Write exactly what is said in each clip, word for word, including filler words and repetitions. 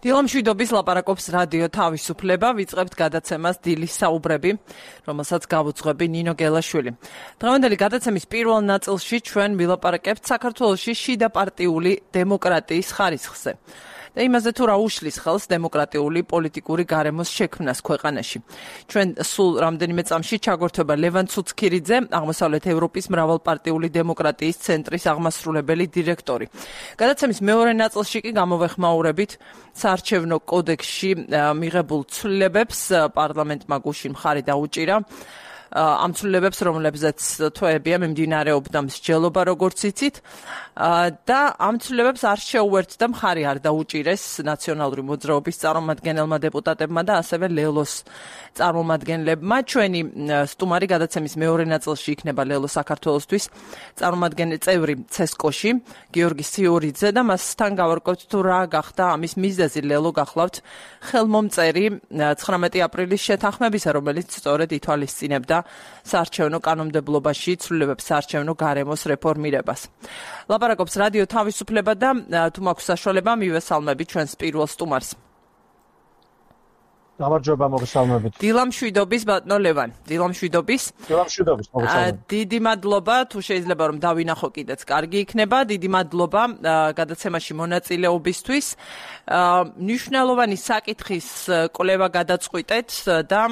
დილამშვიდობის ლაპარაკობს რადიო თავისუფლება, ვიწყებთ გადაცემას დილის საუბრები, რომელსაც გავუძღვები ნინო გელაშვილი. დღევანდელი გადაცემის პირველ ნაწილში ჩვენ ვილაპარაკებთ საქართველოში შიდა პარტიული დემოკრატიის ხარისხზე. და იმაზე თუ რა უშლის ხელს დემოკრატიული პოლიტიკური გარემოს შექმნას ქვეყანაში. ჩვენ სულ რამდენიმე წამში ჩაგვერთვება ლევან ცუცქირიძე, აღმოსავლეთ ევროპის მრავალპარტიული დემოკრატიის ცენტრის აღმასრულებელი დირექტორი. გადაცემის მეორე ნაწილში კი გამოვეხმაურებით საარჩევნო კოდექსში მიღებულ ცვლილებებს, პარლამენტმა გუშინ მხარი დაუჭირა. ამ ცვლილებებს, რომლებზეც თვეებია მიმდინარეობდა მსჯელობა, როგორც იცით, და ამ ცვლილებებს არ შეუერთდა მხარი არ დაუჭირეს ნაციონალური მოძრაობის წარმომადგენელმა დეპუტატებმა და ასევე ლელოს წარმომადგენლებმა. ჩვენი სტუმარი გადაცემის მეორე ნაწილში იქნება ლელო საქართველოსთვის წარმომადგენელი წევრი ცესკოში, გიორგი სიურიძე და მასთან გავარკვევთ თუ რა გახდა ამის მიზეზი. ლელო გახლავთ ხელმომწერი ცხრამეტი აპრილის შეთანხმებისა, რომელიც სწორედ ითვალისწინებდა საარჩევნო კანონმდებლობაში ცვლილებებს საარჩევნო გარემოს რეფორმირებას. ლაპარაკობს რადიო თავისუფლება და თუ მაქვს საშუალება მივესალმები ჩვენს პირველ სტუმარს. გამარჯობა, მოგესალმებით. დილამშვიდობის ბატონო ლევან, დილამშვიდობის. დილამშვიდობის, მოგესალმებით. დიდი მადლობა, თუ შეიძლება რომ დავინახო კიდეც კარგი იქნება. დიდი მადლობა გადაცემაში მონაწილეობისთვის. მნიშვნელოვანი საკითხის კვლევა გადაწყვიტეთ და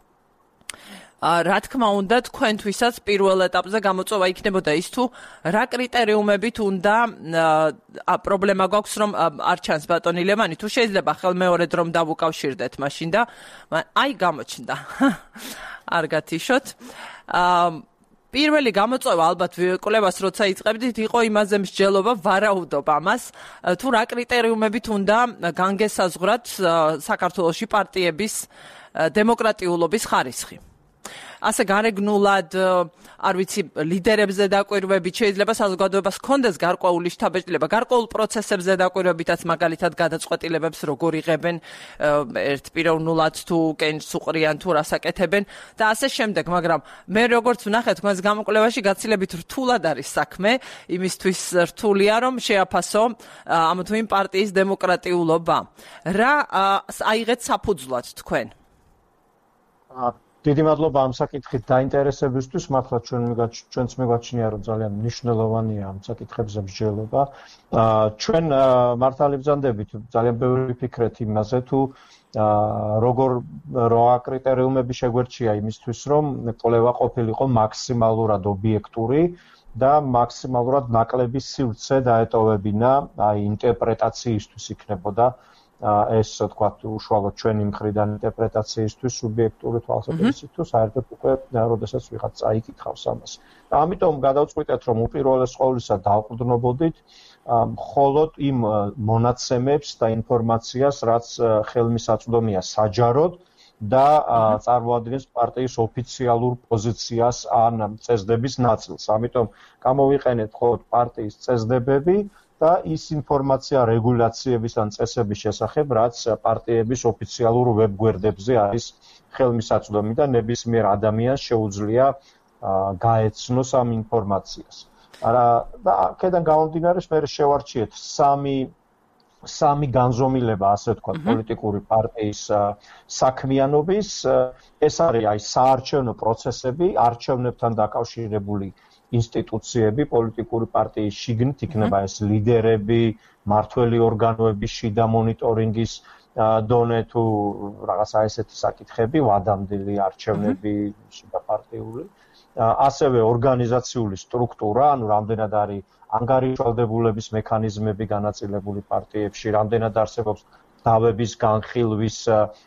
რა თქმა უნდა, თქვენთვისაც პირველ ეტაპზე გამოწვევა იქნებოდა ის თუ რა კრიტერიუმებით უნდა პრობლემა გვაქვს რომ არ ჩანს ბატონი ლევანი, თუ შეიძლება ხელმეორედ რომ დავუკავშირდეთ მაშინ და აი გამოჩნდა. არ გათიშოთ. პირველი გამოწვევა ალბათ კვლევას როცა იწყებდით იყო იმაზე მსჯელობა, ვარაუდობ ამას, თუ რა კრიტერიუმებით უნდა განგესაზღვრათ საქართველოში პარტიების დემოკრატიულობის ხარისხი. ასე გარეგნულად, არ ვიცი, ლიდერებზე დაკვირვებით, შეიძლება საზოგადოებას ჰქონდეს გარკვეული შთაბეჭდილება, გარკვეულ პროცესებზე დაკვირვებითაც, მაგალითად გადაწყვეტილებებს როგორ იღებენ, ერთპიროვნულად თუ კენჭს უყრიან თუ რასაკეთებენ და ასე შემდეგ, მაგრამ მე როგორც ვნახე თქვენს გამოკვლევაში გაცილებით რთულად არის საქმე, იმისთვის რთულია რომ შეაფასო ამ თუ იმ პარტიის დემოკრატიულობა. რა აიღეთ საფუძვლად თქვენ? დიდი მადლობა ამ საკითხით დაინტერესებისთვის, მართლა ჩვენ ჩვენც მეგვაჩნია რომ ძალიან მნიშვნელოვანია ამ საკითხებზე მსჯელობა. ჩვენ მართალი ბრძანდებით, ძალიან ბევრი ვიფიქრეთ იმაზე თუ როგორ რა კრიტერიუმები შეგვერჩია იმისთვის რომ კვლევა ყოფილიყო მაქსიმალურად ობიექტური და მაქსიმალურად ნაკლები სივრცე დაეტოვებინა აი ინტერპრეტაციისთვის იქნებოდა ეს თქვა უშუალოდ ჩვენი მხრიდან ინტერპრეტაციისთვის სუბიექტური თვალსაზრისით თუ საერთოდ უკვე როდესაც ვიღაც წაიკითხავს ამას. ამიტომ გადავწყვიტეთ რომ უპირველეს ყოვლისა დავყრდნობოდით მხოლოდ იმ მონაცემებს და ინფორმაციას, რაც ხელმისაწვდომია საჯაროდ და წარმოადგენს პარტიის ოფიციალურ პოზიციას ან წესდების ნაწილს. ამიტომ გამოვიყენეთ მხოლოდ პარტიის წესდებები და ის ინფორმაცია რეგულაციების ან წესების შესახებ, რაც პარტიების ოფიციალურ ვებგვერდებზე არის ხელმისაწვდომი და ნებისმიერ ადამიანს შეუძლია გაეცნოს ამ ინფორმაციას. არა და აქედან გამომდინარე მე შევარჩიეთ სამი სამი განზომილება, ასე ვთქვათ, პოლიტიკური პარტიის საქმიანობის. ეს არის აი საარჩევნო პროცესები, არჩევნებთან დაკავშირებული ინსტიტუციები პოლიტიკური პარტიის შიგნით, იქნება ეს ლიდერები, მმართველი ორგანოების შიდა მონიტორინგის დონე თუ რაღაცა ესეთი საკითხები, ვადამდელი არჩევნები შიდა პარტიული, ასევე ორგანიზაციული სტრუქტურა, ანუ რამდენად არის ანგარიშვალდებულების მექანიზმები განაწილებული პარტიებში, რამდენად არსებობს დავების განხილვის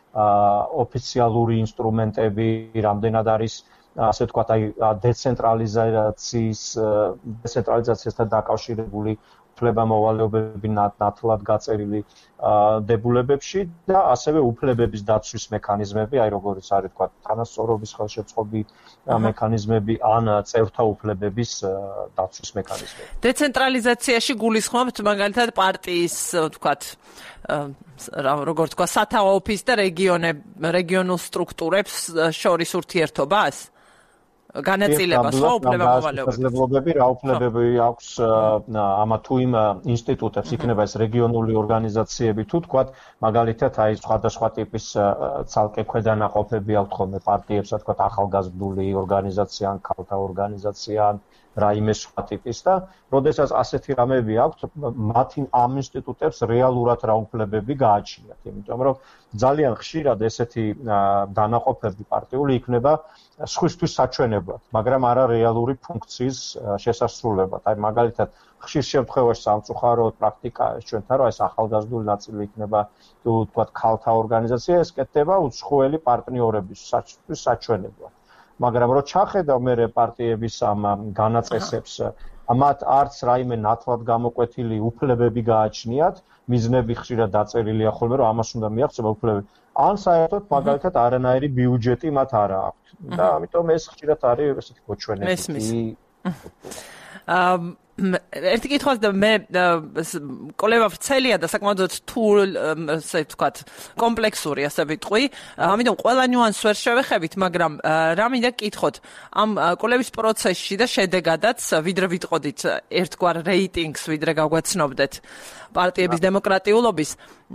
ოფიციალური ინსტრუმენტები, რამდენად არის ასე ვთქვათ, აი დეცენტრალიზაციის დეცენტრალიზაციასთან დაკავშირებული უფლებამოვალეობები ნათლად გაწერილი დებულებებში და ასევე უფლებების დაცვის მექანიზმები, აი როგორიც არის ვთქვათ, თანასწორობის ხელშეწყობი მექანიზმები ან წევრთა უფლებების დაცვის მექანიზმები. დეცენტრალიზაციაში გულისხმობთ მაგალითად პარტიის ვთქვათ, როგორც თქვა, სათავო ოფისს და რეგიონულ სტრუქტურებს შორის ურთიერთობას? განაწილებას ხო უფლება მოვალეობები. შესაძლებლობები რა უფლებები აქვს ამა თუ იმ ინსტიტუტებს, იქნება ეს რეგიონული ორგანიზაციები თუ თქვათ მაგალითად აი სხვადასხვა ტიპის ცალკე ქვედანაყოფები აქვთ ხოლმე პარტიებს, თქვათ ახალგაზრდული ორგანიზაცია ან ქალთა ორგანიზაცია ან რაიმე სხვა ტიპის და როდესაც ასეთი რამები აქვთ, მათი ამ ინსტიტუტებს რეალურად რა უფლებები გააჩნიათ, იმიტომ რომ ძალიან ხშირად ესეთი დანაყოფები პარტიული იქნება სხვისთვის საჩვენებლად, მაგრამ არა რეალური ფუნქციის შესასრულებლად. აი მაგალითად, ხშირ შემთხვევაში სამწუხაროდ პრაქტიკაა ეს ჩვენთან, რომ ეს ახალგაზრდული ნაწილი იქნება თუ თქვათ ქალთა ორგანიზაცია, ეს კეთდება უცხოელი პარტნიორების საჩვენებლად. მაგრამ რო ჩახედავ მე პარტიების ამ განაწესებს, მათ არც რაიმე ნათლად გამოკვეთილი უფლებები გააჩნიათ, მიზნები ხშირად დაწერილია ხოლმე, რომ ამას უნდა მიაღწიო უფლებები. ან საერთოდ მაგალითად არანაირი ბიუჯეტი მათ არ აქვს. და ამიტომ ეს ხშირად არის ესეთი გოჩვენები. ერთი კითხვა და მე კოლევა ვრცელია და საკმაოდ რთულ, ასე ვთქვათ, კომპლექსური ასე ვიტყვი. ამიტომ ყველა ნიუანსს ვერ შევეხებით, მაგრამ რა მინდა გკითხოთ, ამ კოლევის პროცესში და შედეგადაც ვიდრე ვიტყოდით ერთგვარ რეიტინგს, ვიდრე გავგვეცნობდეთ პარტიების დემოკრატიულობის,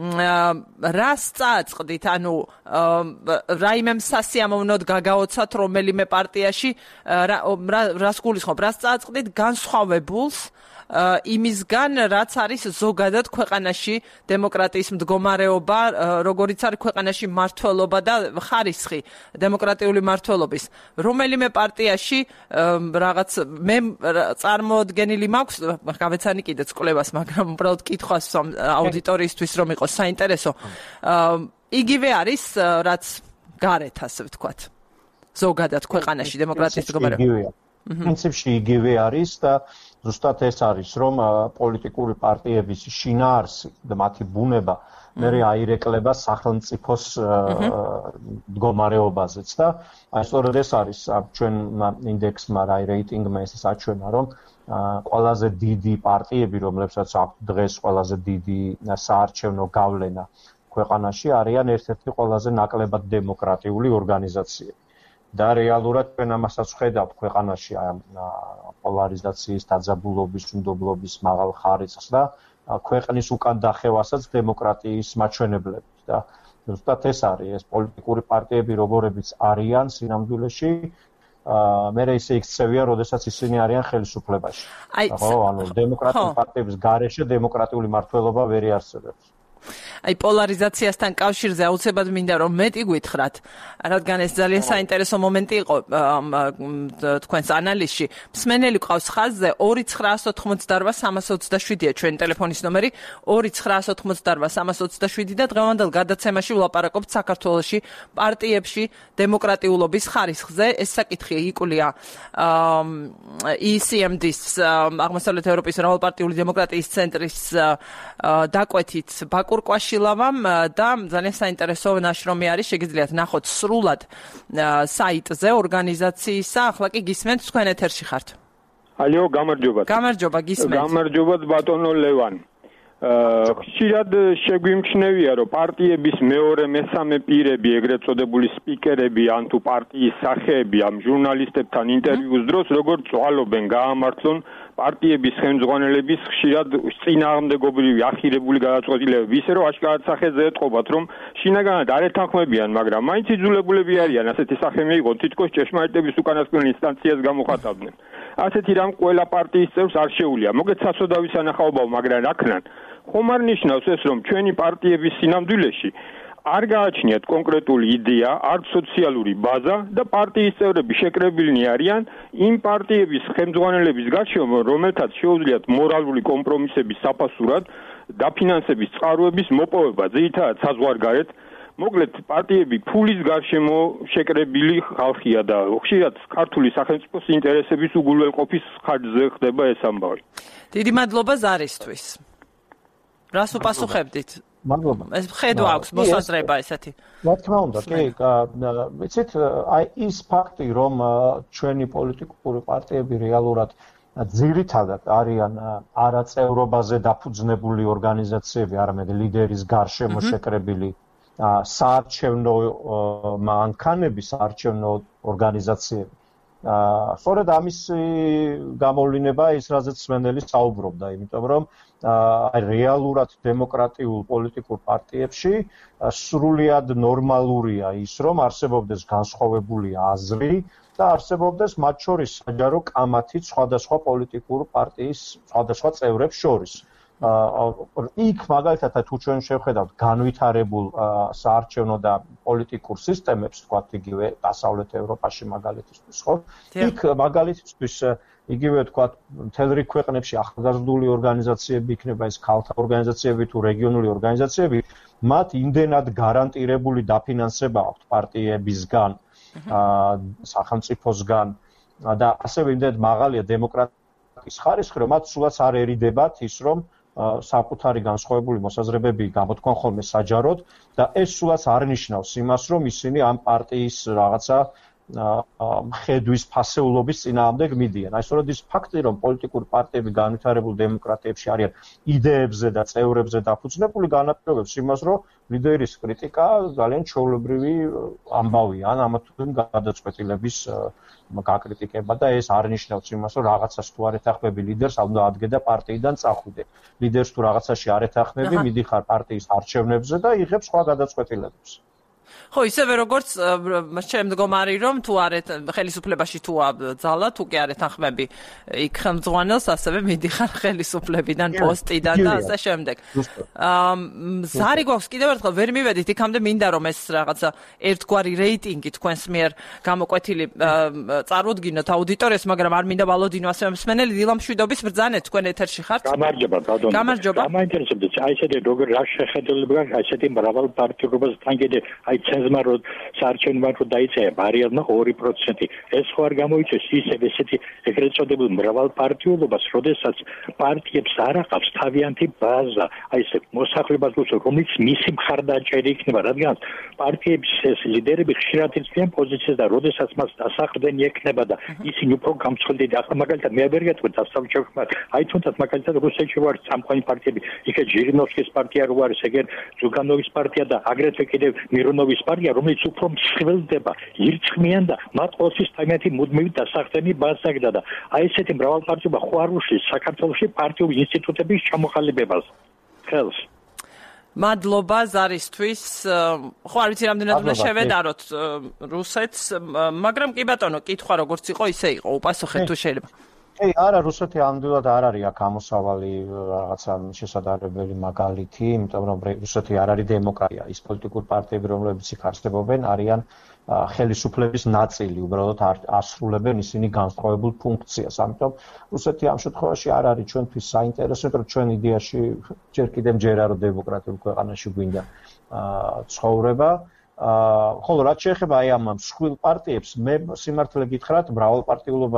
რას წააწყდით, ანუ რაიმე სასიამოვნოდ გაგაოცათ რომელიმე პარტიაში, რას გულისხმობ, რას წააწყდით განსხვავებულს იმისგან, რაც არის ზოგადად ქვეყანაში დემოკრატიის მდგომარეობა, როგორიც არის ქვეყანაში მართლობა და ხარისხი დემოკრატიული მართლობის. რომელიმე პარტიაში რაღაც მე წარმოდგენილი მაქვს, გავეცანი კიდეც კვლევას, მაგრამ უბრალოდ კითხვას აუდიტორიისთვის რომ იყოს საინტერესო. იგივე არის, რაც გარეთ, ასე ვთქვათ. ზოგადად ქვეყანაში დემოკრატიის მდგომარეობა. პრინციპში იგივე არის და ზუსტად ეს არის, რომ პოლიტიკური პარტიების შინაარსი და მათი ბუნება მერე აირეკლება სახელმწიფოს მდგომარეობაზეც და აი სწორედ ეს არის ჩვენ ინდექსმა რა რეიტინგმა ეს საჩვენა, რომ ყველაზე დიდი პარტიები, რომლებსაც აქვს დღეს ყველაზე დიდი საარჩევნო გავლენა ქვეყანაში, არიან ერთ-ერთი ყველაზე ნაკლებად დემოკრატიული ორგანიზაციები. და რეალურად ჩვენ ამასაც ვხედავთ ქვეყანაში პოლარიზაციის, დაძაბულობის, უნდობლობის მაღალ ხარისხს და ქვეყნის უკან დახევასაც დემოკრატიის მაჩვენებლებით და ზუსტად ეს არის ეს პოლიტიკური პარტიები, როგორებიც არიან სინამდვილეში, მე ისე იქცევიან, როდესაც ისინი არიან ხელისუფლებაში. ხო, ანუ დემოკრატიული პარტიების გარეშე დემოკრატიული მართლობა ვერ იარსებებს. აი პოლარიზაციასთან კავშირზე აუცილებლად მინდა რომ მეტი გითხრათ, რადგან ეს ძალიან საინტერესო მომენტი იყო თქვენს ანალიზში. მსმენელი ყავს ხაზზე ორი ცხრაას ოთხმოცდაოთხ სამას ოცდაშვიდია ჩვენი ტელეფონის ნომერი ორი ცხრაას ოთხმოცდაოთხ სამას ოცდაშვიდი და დღევანდელ გადაცემაში ვლაპარაკობთ საქართველოში პარტიებში დემოკრატიულობის ხარისხზე. ეს საკითხი იკვლია ი სი ემ დის აღმოსავლეთ ევროპის მრავალპარტიული დემოკრატიის ცენტრის დაკვეთით ბაკურ კვაშილავამ და ძალიან საინტერესო ნაშრომი არის, შეგიძლიათ ნახოთ სრულად საიტზე ორგანიზაციისა. ახლა კი გისმენთ, თქვენ ეთერში ხართ. ალო, გამარჯობათ. გამარჯობა, გისმენთ. გამარჯობათ ბატონო ლევან. ხშირად შეგვიმჩნევია, რომ პარტიების მეორე, მესამე პირები, ეგრეთ წოდებული სპიკერები ან თუ პარტიის სახეები ამ ჟურნალისტებთან ინტერვიუს დროს როგორ წვალობენ გაამართლონ პარტიების ხელმძღვანელების ხშირად წინააღმდეგობრივი ახირებული გადაწყვეტილებები, ისე რომ აშკარად სახეზე ეტყობათ, რომ შინაგანად არ ეთანხმებიან, მაგრამ მაინც იძულებულები არიან ასეთი სახე მიიღონ, თითქოს ჭეშმარიტების უკანასკნელ ინსტანციას გამოხატავდნენ. ასეთი რამ ყველა პარტიის წევრს არ შეუძლია. მოგეთ საცოდავი სანახაობაო, მაგრამ რაკნან ხომ არ ნიშნავს ეს, რომ ჩვენი პარტიების სინამდვილეში არ გააჩნიათ კონკრეტული იდეა, არც სოციალური ბაზა და პარტიის წევრები შეკრებილნი არიან იმ პარტიების ხელმძღვანელების გარშემო, რომელთაც შეუძლიათ მორალური კომპრომისების საფასურად დაფინანსების წყაროების მოპოვება, ძირითადად საზღვარგარეთ. მოკლედ პარტიები ფულის გარშემო შეკრებილი ხალხია და ხშირად ქართული სახელმწიფოს ინტერესების უგულველყოფის ხარჯზე ხდება ეს ამბავი. დიდი მადლობა ზარისთვის. რას უპასუხებდით? მადლობა. ეს ხედვა აქვს მოსაზრება ესეთი. რა თქმა უნდა, კი, ვიცით, აი ის ფაქტი, რომ ჩვენი პოლიტიკური პარტიები რეალურად ძირითადად არიან არაწევრობაზე დაფუძნებული ორგანიზაციები, არამედ ლიდერის გარშემო შეკრებილი საარჩევნო მანქანები, საარჩევნო ორგანიზაციები. აა სწორედ ამის გამოვლინება ის რაზეც სვენელი საუბრობდა, იმიტომ რომ აი რეალურად დემოკრატიულ პოლიტიკურ პარტიებში სრულიად ნორმალურია ის, რომ არსებობდეს განსხვავებული აზრი და არსებობდეს მათ შორის საჯარო კამათი სხვადასხვა პოლიტიკურ პარტიის სხვადასხვა წევრებს შორის. იქ მაგალითად თუ ჩვენ შევხედავთ განვითარებულ საარჩევნო და პოლიტიკურ სისტემებს, თქვათ იგივე დასავლეთ ევროპაში მაგალითისთვის, ხო? იქ მაგალითისთვის იგივე თქვათ მთელ რიგ ქვეყნებში ახალგაზრდული ორგანიზაციები იქნება, ეს ქალთა ორგანიზაციები თუ რეგიონული ორგანიზაციები, მათ იმდენად გარანტირებული დაფინანსება აქვთ პარტიებისგან, სახელმწიფოსგან და ასევე იმდენად მაღალია დემოკრატიის ხარისხი, რომ მათ სულაც არ ერიდებათ ის, რომ საკუთარი განსხვავებული მოსაზრებები გამოთქვან ხოლმე საჯაროდ და ეს სულაც არ ნიშნავს იმას, რომ ისინი ამ პარტიის რაღაცა ხედვის ფასეულობის წინააღმდეგ მიდიან. აი სწორედ ის ფაქტი, რომ პოლიტიკური პარტიები განვითარებულ დემოკრატიებში არიან იდეებზე და წევრებზე დაფუძნებული, განაპირობებს იმას, რომ ლიდერის კრიტიკა ძალიან ჩვეულებრივი ამბავია, ან ამა თუ იმ გადაწყვეტილების გაკრიტიკება და ეს არ ნიშნავს იმას, რომ რაღაცას თუ არ ეთანხმები ლიდერს, უნდა ადგე და პარტიიდან წახვიდე. ლიდერს თუ რაღაცაში არ ეთანხმები, მიდიხარ პარტიის არჩევნებზე და იღებ სხვა გადაწყვეტილებებს. ხო, ისევე როგორც შემდგომარი რომ თუ არ ხელისუფლებაში თუ ძალა, თუ კი არ ეთანხმები იქ ხელმძღვანელს, ასევე მიდიხარ ხელისუფლებიდან, პოსტიდან და ასე შემდეგ. ზარი გვაქვს კიდევ ერთხელ ვერ მივედით იქამდე, მინდა რომ ეს რაღაცა ერთგვარი რეიტინგი თქვენს მიერ გამოკვეთილი წარუდგინოთ აუდიტორიას, მაგრამ არ მინდა ვალოდინო ასევე მსმენელი დილამშვიდობის ბრძანეთ, თქვენ ეთერში ხართ? გამარჯობა, ბატონო. გამარჯობა. გამაინტერესებდა, აი ესეთი როგორ რა შეხედულება, აი ესეთი მრავალ პარტიობასთან კიდე აი ცენზმა რო საარჩევნო რო დაიწერა ბარიერმა ორი პროცენტი. ეს ხო არ გამოიწვევს ისევ ესეთი ეგრეთ წოდებულ მრავალპარტიულობას, როდესაც პარტიებს არ აყავს თავიანთი ბაზა, აი ესე მოსახლეობას უსწრებს, რომელიც მისი მხარდაჭერი იქნება, რადგან პარტიების ეს ლიდერები ხშირად იცვლიან პოზიციას და როდესაც მას დასაყრდენი ექნება და ისინი უფრო გამცხელდები. ახლა მაგალითად მე ვერ გეტყვი დასავლეთ შეხვედრა, აი თუნდაც მაგალითად რუსეთში ვარ სამყარო პარტიები, იქ ჟირინოვსკის პარტია რო არის, ეგერ ზუგანოვის პარტია და აგრეთვე კიდევ მირონოვის პარტია, რომელიც უფრო მსხვილდება, ირწმიან და მათ ყოველთვის თავიანთი მუდმივი დასახდენი ბაზა აქვს და აი ესეთი მრავალპარტიობა ხო არ უშლის საქართველოში პარტიულ ინსტიტუტების ჩამოყალიბებას. ხელს. მადლობა ზარისთვის. ხო არ ვიცი რამდენად უნდა შევედაროთ რუსეთს, მაგრამ კი ბატონო, კითხვა როგორც იყო, ისე იყო. უპასუხეთ თუ შეიძლება. კი, არა, რუსეთი ამდენად არ არის აქ ამოსავალი რაღაცა შესაძლებელი მაგალითი, იმიტომ რომ რუსეთი არ არის დემოკრატია. ის პოლიტიკური პარტიები, რომლებიც იქ არსებობენ, არიან ხელისუფლების ნაწილი, უბრალოდ ასრულებენ ისინი განსხვავებულ ფუნქციას. ამიტომ რუსეთი ამ შემთხვევაში არ არის ჩვენთვის საინტერესო, იმიტომ რომ ჩვენ იდეაში ჯერ კიდევ მჯერა რომ დემოკრატიულ ქვეყანაში გვინდა ცხოვრება. ხოლო რაც შეეხება აი ამ მსხვილ პარტიებს, მე სიმართლე გითხრათ, მრავალპარტიულობა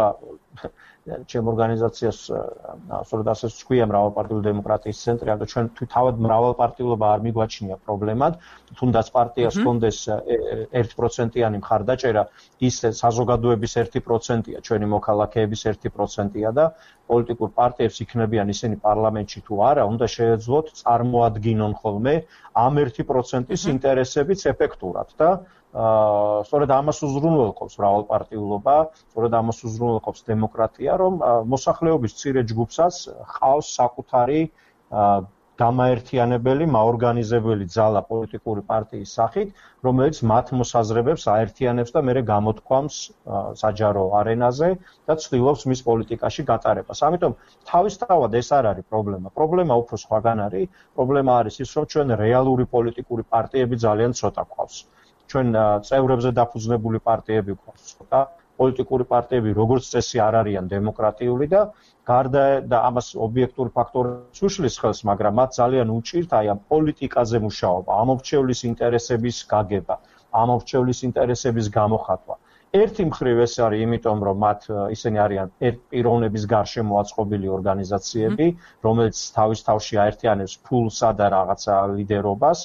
ჩემ ორგანიზაციას სწორედ ასე ვქვია მრავალპარტიული დემოკრატიის ცენტრი, ანუ ჩვენ თავად მრავალპარტიულობა არ მიგვაჩნია პრობლემად, თუნდაც პარტიას ჰქონდეს ერთი პროცენტიანი მხარდაჭერა, ის საზოგადოების ერთი პროცენტია, ჩვენი მოქალაქეების ერთი პროცენტია და პოლიტიკურ პარტიებს იქნებიან ისინი პარლამენტში თუ არა, უნდა შეეძლოთ წარმოადგინონ ხოლმე ამ ერთი პროცენტის ინტერესებიც ეფექტურად და აა სწორედ ამას უზრუნველყოფს მრავალპარტიულობა, სწორედ ამას უზრუნველყოფს დემოკრატია, რომ მოსახლეობის მცირე ჯგუფსაც ჰყავს საკუთარი გამაერთიანებელი, მაორგანიზებელი ძალა პოლიტიკური პარტიის სახით, რომელიც მათ მოსაზრებებს აერთიანებს და მერე გამოთქვამს საჯარო არენაზე და ცდილობს მის პოლიტიკაში გატარებას. ამიტომ თავისთავად ეს არ არის პრობლემა. პრობლემა უფრო სხვაგან არის. პრობლემა არის ის, რომ ჩვენ რეალური პოლიტიკური პარტიები ძალიან ცოტა გვყავს. ჩვენ წევრებზე დაფუძნებული პარტიები გვყავს ცოტა, პოლიტიკური პარტიები როგორც წესი არ არიან დემოკრატიული და გარდა და ამას ობიექტური ფაქტორებს უშლის ხელს, მაგრამ მათ ძალიან უჭირთ აი ამ პოლიტიკაზე მუშაობა, ამორჩევლის ინტერესების გაგება, ამორჩევლის ინტერესების გამოხატვა. ერთი მხრივ ეს არის იმიტომ, რომ მათ ისინი არიან პიროვნების გარშემო აწყობილი ორგანიზაციები, რომელიც თავის თავში აერთიანებს ფულსა და რაღაცა ლიდერობას.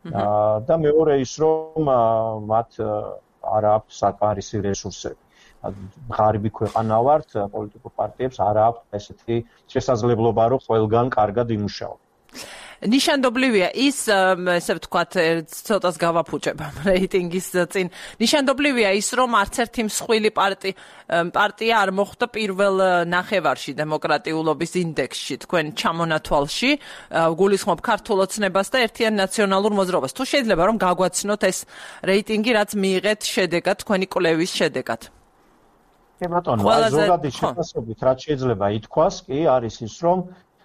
და მეორე ის, რომ მათ არ აქვს საკმარისი რესურსები. ღარიბი ქვეყანა ვართ, პოლიტიკურ პარტიებს არ აქვს ესეთი შესაძლებლობა, რომ ყველგან კარგად იმუშაონ. ნიშანდობლივია ის, ესე ვთქვათ, ცოტას გავაფუჭებ ამ რეიტინგის წინ. ნიშანდობლივია ის, რომ არც ერთი მსხვილი პარტი პარტია არ მოხვდა პირველ ნახევარში დემოკრატიულობის ინდექსში, თქვენ ჩამონათვალში, გულისხმობ ქართულ ოცნებას და ერთიან ნაციონალურ მოძრაობას. თუ შეიძლება რომ გაგვაცნოთ ეს რეიტინგი, რაც მიიღეთ შედეგად, თქვენი კვლევის შედეგად. კი ბატონო, აი ზოგადი შეფასებით რაც შეიძლება ითქვას, კი არის ის, რომ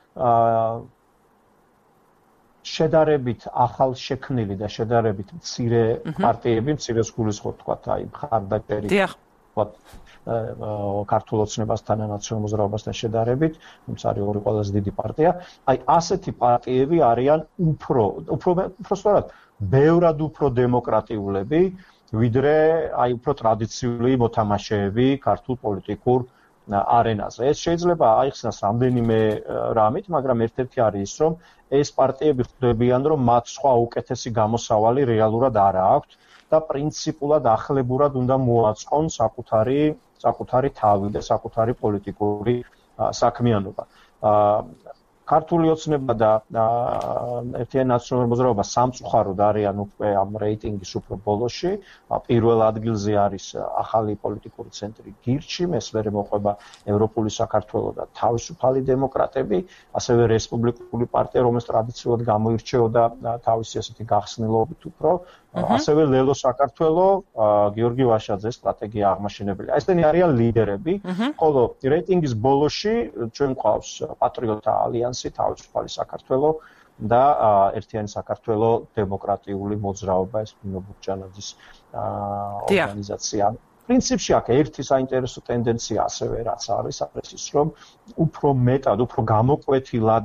შედარებით ახალ შექმნილი და შედარებით მცირე პარტიები, მცირე სგულისხმობ თქვათ, აი მხარდაჭერი თქვათ ქართულ ოცნებასთან და ნაციონალურ მოძრაობასთან შედარებით, თუმცა არის ორი ყველაზე დიდი პარტია, აი ასეთი პარტიები არიან უფრო, უფრო უფრო სწორად, ბევრად უფრო დემოკრატიულები, ვიდრე აი უფრო ტრადიციული მოთამაშეები ქართულ პოლიტიკურ არენაზე. ეს შეიძლება აიხსნას რამდენიმე რამით, მაგრამ ერთ-ერთი არის ის, რომ ეს პარტიები ხვდებიან, რომ მათ სხვა უკეთესი გამოსავალი რეალურად არ აქვთ და პრინციპულად ახლებურად უნდა მოაწყონ საკუთარი საკუთარი თავი და საკუთარი პოლიტიკური საქმიანობა. ქართული ოცნება და ერთიანი ნაციონალური მოძრაობა სამწუხაროდ არიან უკვე ამ რეიტინგის უფრო ბოლოში. პირველ ადგილზე არის ახალი პოლიტიკური ცენტრი გირჩი, მესმერე მოყვება ევროპული საქართველო და თავისუფალი დემოკრატები, ასევე რესპუბლიკური პარტია, რომელიც ტრადიციულად გამოირჩეოდა თავისი ასეთი გახსნილობით უფრო, ასევე ლელო საქართველო, გიორგი ვაშაძეს სტრატეგია აღმაშენებელი. ესენი არიან ლიდერები, ხოლო რეიტინგის ბოლოში ჩვენ გვყავს პატრიოტთა ალიანსი, თავისუფალი საქართველო და ერთიანი საქართველო დემოკრატიული მოძრაობა, ეს ნინო ბურჯანაძის ორგანიზაცია. პრინციპში აქ ერთი საინტერესო ტენდენცია ასევე რაც არის, არის ის, რომ უფრო მეტად, უფრო გამოკვეთილად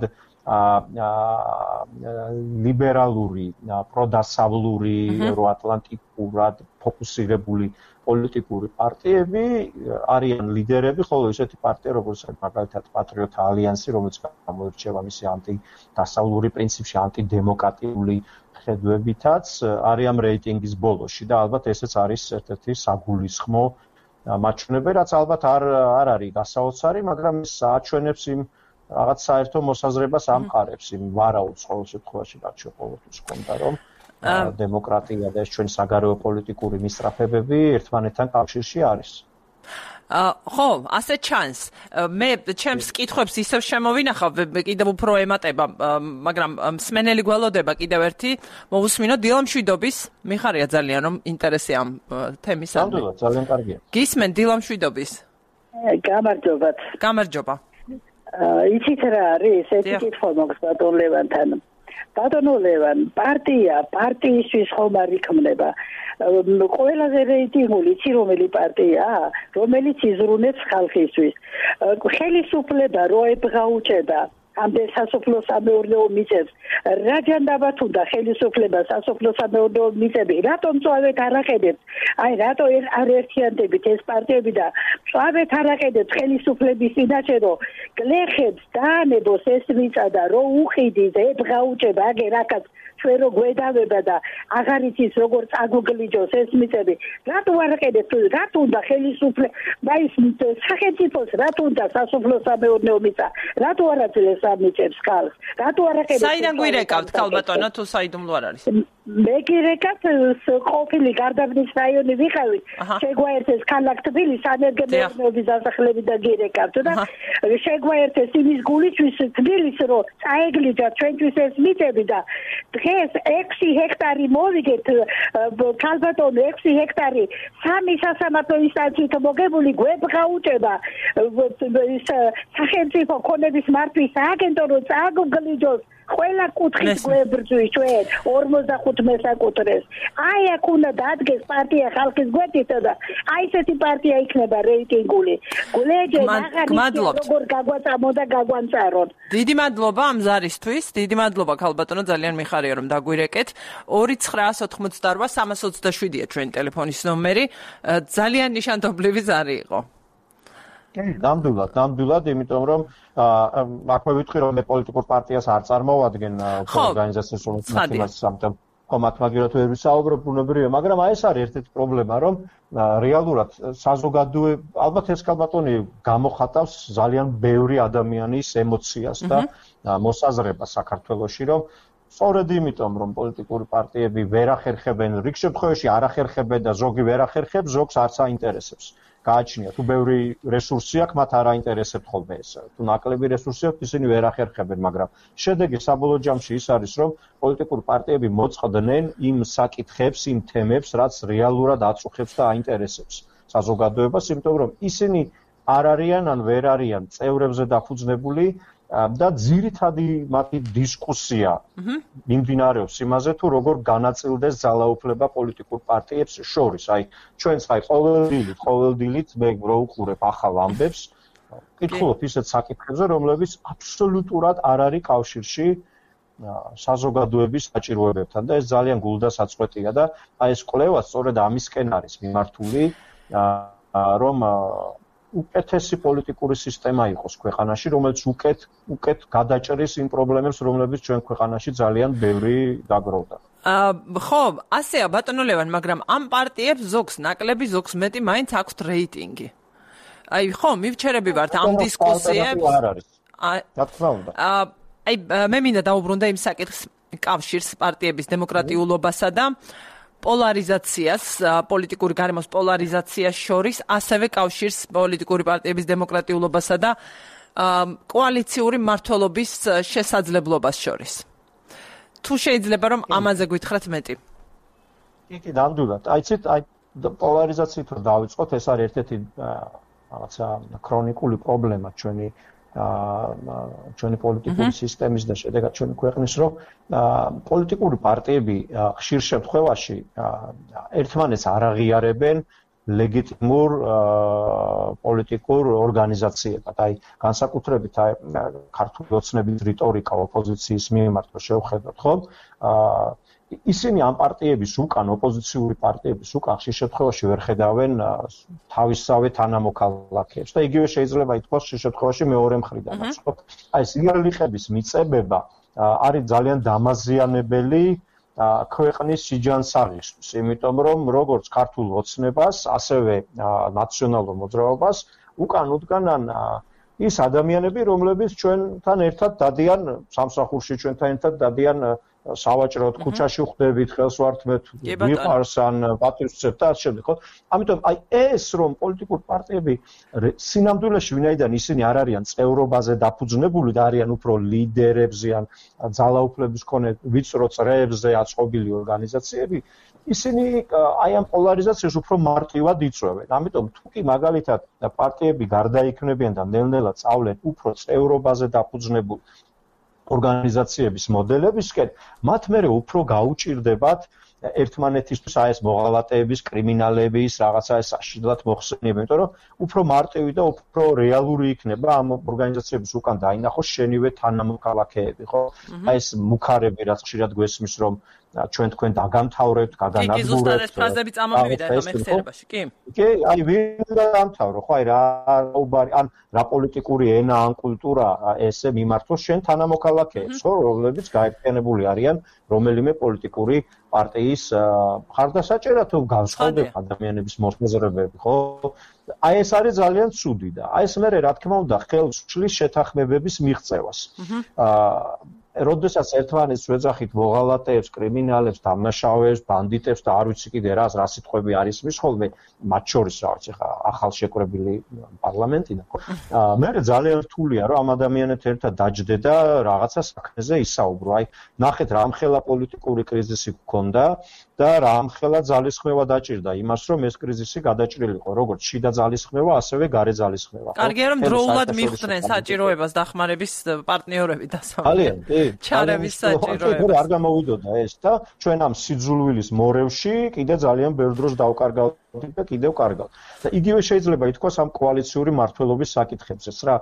ლიბერალური, პროდასავლური, ევროატლანტიკურად ფოკუსირებული პოლიტიკური პარტიები არიან ლიდერები, ხოლო ისეთი პარტია, როგორც მაგალითად პატრიოტთა ალიანსი, რომელიც გამოირჩევა მისი ანტიდასავლური პრინციპში, ანტიდემოკრატიული ხედვებითაც, არის ამ რეიტინგის ბოლოში და ალბათ ესეც არის ერთ-ერთი საგულისხმო მაჩვენებელი, რაც ალბათ არ არ არის გასაოცარი, მაგრამ ეს აჩვენებს იმ რაღაც საერთო მოსაზრებას ამყარებს იმ ვარაუდს ყოველ შემთხვევაში, რაც ყოველთვის ჰქონდა, რომ დემოკრატია და ეს ჩვენი საგარეო პოლიტიკური მისწრაფებები ერთმანეთთან კავშირში არის. ხო, ასე ჩანს. მე ჩემს კითხვებს ისევ შემოვინახავ, კიდევ უფრო ემატება, მაგრამ მსმენელი გველოდება კიდევ ერთი, მოვუსმინო დილა მშვიდობის, მიხარია ძალიან რომ ინტერესი ამ თემის ამ. ნამდვილად, ძალიან კარგია. გისმენ დილა მშვიდობის. გამარჯობათ. გამარჯობა. იცით რა არის, ერთი კითხვა მაქვს ბატონ ლევანთან. ბატონო ლევან, პარტია, პარტიისთვის ხომ არ იქმნება. ყველაზე რეიტინგული იცი რომელი პარტიაა, რომელიც იზრუნებს ხალხისთვის. ხელისუფლება რო ებღაუჭება ამდენ სასოფლო-სამეურნეო მიწებს, რა ჯანდაბათ უნდა ხელისუფლება სასოფლო-სამეურნეო მიწები, რატომ წვავეთ არ აყენებთ? აი, რატო არ ერთიანდებით ეს პარტიები და წვავეთ არ აყენებთ ხელისუფლების წინაშე, რომ გლეხებს დაანებოს ეს მიწა და რო უყიდი და ებღაუჭება აგერ აქაც ჩვენ რო გვედავება და აღარ იცის როგორ წაგუგლიჯოს ეს მიწები, რატო არ აყენებთ? რატო უნდა ხელისუფლება ის სახელმწიფოს, რატო უნდა სასოფლო-სამეურნეო მიწა, რატო არ აძლევს ამიწებს ხალხს, რატო არ აყენებთ? საიდან გვირეკავთ ქალბატონო თუ საიდუმლო არ არის? მე გირეკავთ ყოფილი გარდაბნის რაიონი ვიყავი, შეგვაერთეს ქალაქ თბილისს ანერგემეურნეობის დასახლებით და გირეკავთ და შეგვაერთეს იმის გულისთვის თბილისს, რომ წაეგლიჯა ჩვენთვის ეს მიწები და დღეს ექვსი ჰექტარი მოვიგეთ ქალბატონო, ექვსი ჰექტარი სამი სასამართლო ინსტანციით მოგებული გვებღაუჭება სახელმწიფო ქონების მართვის სააგენტო, რომ წაგუგლიჯოს ყველა კუთხით გვებრძვის ჩვენ ორმოცდახუთ მესაკუთრეს. აი აქ უნდა დადგეს პარტია ხალხის გვერდით და აი ესეთი პარტია იქნება რეიტინგული. გულეჯენ აღარ იცი როგორ გაგვაწამო და გაგვანწარონ. დიდი მადლობა ამ ზარისთვის, დიდი მადლობა ქალბატონო, ძალიან მიხარია რომ დაგვირეკეთ. ორი ცხრა ოცდაოთხმოცდაორვა სამას ოცდაშვიდია ჩვენი ტელეფონის ნომერი. ძალიან ნიშანდობლივი ზარი იყო. ნამდვილად, ნამდვილად, იმიტომ რომ აქვე ვიტყვი რომ მე პოლიტიკურ პარტიას არ წარმოვადგენ ორგანიზაციას, რომელიც სამთან ხომათ მაგერად ვერ ვისაუბრებ ბუნებრივია, მაგრამ აი ეს არის ერთ-ერთი პრობლემა, რომ რეალურად საზოგადოება, ალბათ ეს ქალბატონი გამოხატავს ძალიან ბევრი ადამიანის ემოციას და მოსაზრებას საქართველოში, რომ სწორედ იმიტომ, რომ პოლიტიკური პარტიები ვერ ახერხებენ, რიგ შემთხვევაში არ ახერხებენ და ზოგი ვერ ახერხებს, ზოგს არც აინტერესებს. გააჩნია, თუ ბევრი რესურსი აქვს, მათ არ აინტერესებთ ხოლმე ეს. თუ ნაკლები რესურსი აქვს, ისინი ვერ ახერხებენ, მაგრამ შედეგი საბოლოო ჯამში ის არის, რომ პოლიტიკური პარტიები მოწყდნენ იმ საკითხებს, იმ თემებს, რაც რეალურად აწუხებს და აინტერესებს საზოგადოებას, იმიტომ რომ ისინი არ არიან ან ვერ არიან წევრებზე დაფუძნებული და ძირითადი მათი დისკუსია მიმდინარეობს იმაზე, თუ როგორ განაწილდეს ძალაუფლება პოლიტიკურ პარტიებს შორის. აი, ჩვენც აი ყოველდღიურად, ყოველდღიურად მე რო უყურებ ახალ ამბებს, ვკითხულობ ისეთ საკითხებზე, რომლებიც აბსოლუტურად არ არის კავშირში საზოგადოების საჭიროებებთან და ეს ძალიან გულდასაწყვეტია და აი ეს კვლევა სწორედ ამისკენ არის მიმართული, რომ უკეთესი პოლიტიკური სისტემა იყოს ქვეყანაში, რომელიც უკეთ უკეთ გადაჭრის იმ პრობლემებს, რომლებიც ჩვენ ქვეყანაში ძალიან ბევრი დაგროვდა. ხო, ასეა ბატონო ლევან, მაგრამ ამ პარტიებს ზოგს ნაკლები, ზოგს მეტი მაინც აქვთ რეიტინგი. აი, ხო, მივჩერები ვართ ამ დისკუსიებს. არ არის. რა თქმა უნდა. აი, მე მინდა დაუბრუნდე იმ საკითხს კავშირს პარტიების დემოკრატიულობასა და პოლარიზაციას, პოლიტიკური გარემოს პოლარიზაციას შორის, ასევე კავშირს პოლიტიკური პარტიების დემოკრატიულობასა და კოალიციური მმართველობის შესაძლებლობას შორის. თუ შეიძლება რომ ამაზე გითხრათ მეტი. კი, კი, ნამდვილად. აიცით, აი პოლარიზაციით რომ დავიწყოთ, ეს არის ერთ-ერთი რაღაცა ქრონიკული პრობლემა ჩვენი ჩვენი პოლიტიკური სისტემის და შედეგად ჩვენი ქვეყნის, რომ პოლიტიკური პარტიები ხშირ შემთხვევაში ერთმანეთს არ აღიარებენ ლეგიტიმურ პოლიტიკურ ორგანიზაციებად. აი, განსაკუთრებით ქართული ოცნების რიტორიკა ოპოზიციის მიმართ შევხედოთ, ხო? ისინი ამ პარტიების უკან, ოპოზიციური პარტიების უკან ხშირ შემთხვევაში ვერ ხედავენ თავისსავე თანამოქალაქეებს და იგივე შეიძლება ითქვას ხშირ შემთხვევაში მეორე მხრიდანაც, ხო? აი, ეს იარლიხების მიწებება არის ძალიან დამაზიანებელი ქვეყნის სიჯანსაღისთვის, იმიტომ რომ როგორც ქართულ ოცნებას, ასევე ნაციონალურ მოძრაობას უკან უდგანან ის ადამიანები, რომლებიც ჩვენთან ერთად დადიან სამსახურში, ჩვენთან ერთად დადიან სავაჭროდ, ქუჩაში ხვდებით, ხელს ვართმევთ, ვიყარს ან პატივს ვცემთ და ასე შემდეგ, ხო? ამიტომ აი ეს რომ პოლიტიკურ პარტიები სინამდვილეში ვინაიდან ისინი არ არიან წევრობაზე დაფუძნებული და არიან უფრო ლიდერებზე ან ძალაუფლების მქონე ვიწრო წრეებზე აწყობილი ორგანიზაციები, ისინი აი ამ პოლარიზაციას უფრო მარტივად იწვევენ. ამიტომ თუ კი მაგალითად პარტიები გარდაიქმნებიან და ნელ-ნელა წავლენ უფრო წევრობაზე დაფუძნებულ ორგანიზაციების მოდელებისკენ, მათ მერე უფრო გაუჭირდებათ ერთმანეთისთვის აი ეს მოღალატეების, კრიმინალების, რაღაცა ეს საშინლად მოხსენიება, იმიტომ რომ უფრო მარტივი და უფრო რეალური იქნება ამ ორგანიზაციების უკან დაინახოს შენივე თანამოქალაქეები, ხო? აი ეს მუქარები, რაც ხშირად გვესმის, რომ ჩვენ თქვენ დაგამთავრებთ, გაგანადგურებთ. კი, ზუსტად ეს ფრაზებიც ამომივიდა ეხლა მეხსიერებაში, კი. კი, აი ვინ დამთავრო, ხო, აი რა უბარი, ან რა პოლიტიკური ენა ან კულტურა ესე მიმართოს შენ თანამოქალაქეებს, ხო, რომლებიც გაერთიანებული არიან რომელიმე პოლიტიკური პარტიის მხარდასაჭერად თუ განსხვავდება ადამიანების მოსაზრებები, ხო? აი ეს არის ძალიან ცუდი და აი ეს მე რა თქმა უნდა ხელს უშლის შეთანხმებების მიღწევას. აა როდესაც ერთმანეთს ვეძახით მოღალატეებს, კრიმინალებს, დამნაშავეებს, ბანდიტებს და არ ვიცი კიდე რა, რა სიტყვები არის მის ხოლმე, მათ შორის რა ვიცი ხა ახალ შეკრებილი პარლამენტიდან, ხო? მე ძალიან რთულია რომ ამ ადამიანებთან ერთად დაჯდე და რაღაცა საქმეზე ისაუბრო. აი, ნახეთ რამხელა პოლიტიკური კრიზისი გქონდა და რამხელა ძალისხმევა დაჭირდა იმას, რომ ეს კრიზისი გადაჭრილიყო, როგორც შიდა ძალისხმევა, ასევე გარე ძალისხმევა. კარგია რომ დროულად მიხვდნენ საჭიროებას დახმარების პარტნიორები დასავლეთ. ჩარების საჭიროებას. არ გამოვიდოდა ეს და ჩვენ ამ სიძულვილის მორევში კიდე ძალიან ბევრ დროს დავკარგავთ და კიდევ კარგავთ. და იგივე შეიძლება ითქვას ამ კოალიციური მმართველობის საკითხებზეც რა.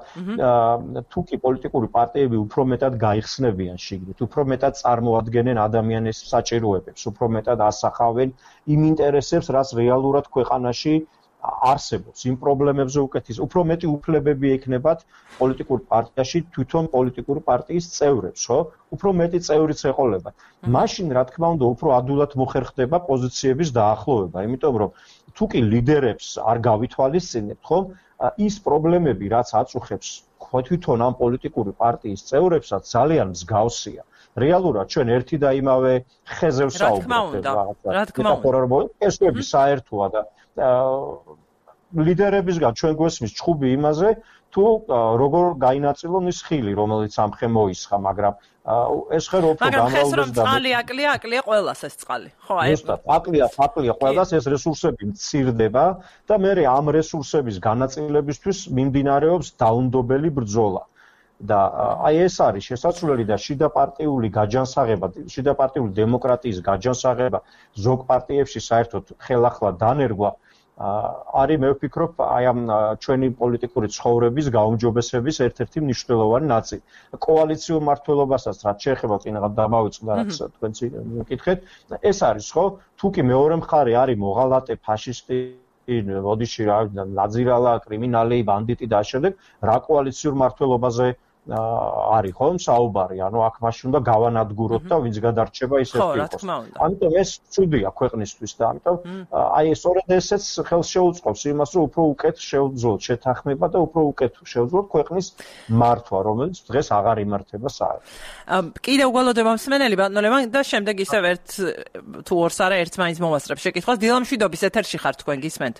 თუ კი პოლიტიკური პარტიები უფრო მეტად გაიხსნებიან შიგნით, უფრო მეტად წარმოადგენენ ადამიანის საჭიროებებს, უფრო მეტად ასახავენ იმ ინტერესებს, რაც რეალურად ქვეყანაში არსებობს, იმ პრობლემებზე უკეთის, უფრო მეტი უფლებები ექნებათ პოლიტიკურ პარტიაში თვითონ პოლიტიკური პარტიის წევრებს, ხო? უფრო მეტი წევრიც ეყოლებათ. მაშინ, რა თქმა უნდა, უფრო ადვილად მოხერხდება პოზიციების დაახლოვება, იმიტომ რომ თუ კი ლიდერებს არ გავითვალისწინებთ, ხო? ის პრობლემები, რაც აწუხებს თვითონ ამ პოლიტიკური პარტიის წევრებსაც, ძალიან მსგავსია. რეალურად ჩვენ ერთი და იმავე ხეზე ვსაუბრობთ რაღაცა. რა თქმა უნდა. ესები საერთოა და ლიდერებისგან ჩვენ გვესმის ჩხუბი იმაზე თუ როგორ გაინაწილონ ის ხილი, რომელიც ამ ხე მოისხა, მაგრამ ეს ხე რო უფრო გამრავლდეს და წყალი აკლია, აკლია ყველას ეს წყალი. ხო, აი ზუსტად, აკლია, აკლია ყველას ეს რესურსები მცირდება და მე ამ რესურსების განაწილებისთვის მიმდინარეობს დაუნდობელი ბრძოლა. და აი ეს არის შესაძლებელი და შიდაპარტიული გაჯანსაღება, შიდაპარტიული დემოკრატიის გაჯანსაღება ზოგ პარტიებში საერთოდ ხელახლა დანერგვა არის მე ვფიქრობ აი ამ ჩვენი პოლიტიკური ცხოვრების გაუმჯობესების ერთ-ერთი მნიშვნელოვანი ნაწილი. კოალიციურ მართლობასაც რაც შეეხება წინაღად დამავიწყდა რაც თქვენც მიკითხეთ, ეს არის ხო? თუ კი მეორე მხარე არის მოღალატე, ფაშისტი, მოდიში რა ნაძირალა, კრიმინალი, ბანდიტი და შემდეგ რა კოალიციურ მართლობაზე არის ხო საუბარი, ანუ აქ მაშინ უნდა გავანადგუროთ და ვინც გადარჩება ის ერთი იყოს. ამიტომ ეს ცუდია ქვეყნისთვის და ამიტომ აი სწორედ ესეც ხელს შეუწყობს იმას, რომ უფრო უკეთ შევძლოთ შეთანხმება და უფრო უკეთ შევძლოთ ქვეყნის მართვა, რომელიც დღეს აღარ იმართება საერთოდ. კიდევ გველოდება მსმენელი ბატონო და შემდეგ ისევ ერთ თუ ორს არა ერთს მაინც მოვასწრებ შეკითხვას. დილა მშვიდობის ეთერში ხართ თქვენ გისმენთ?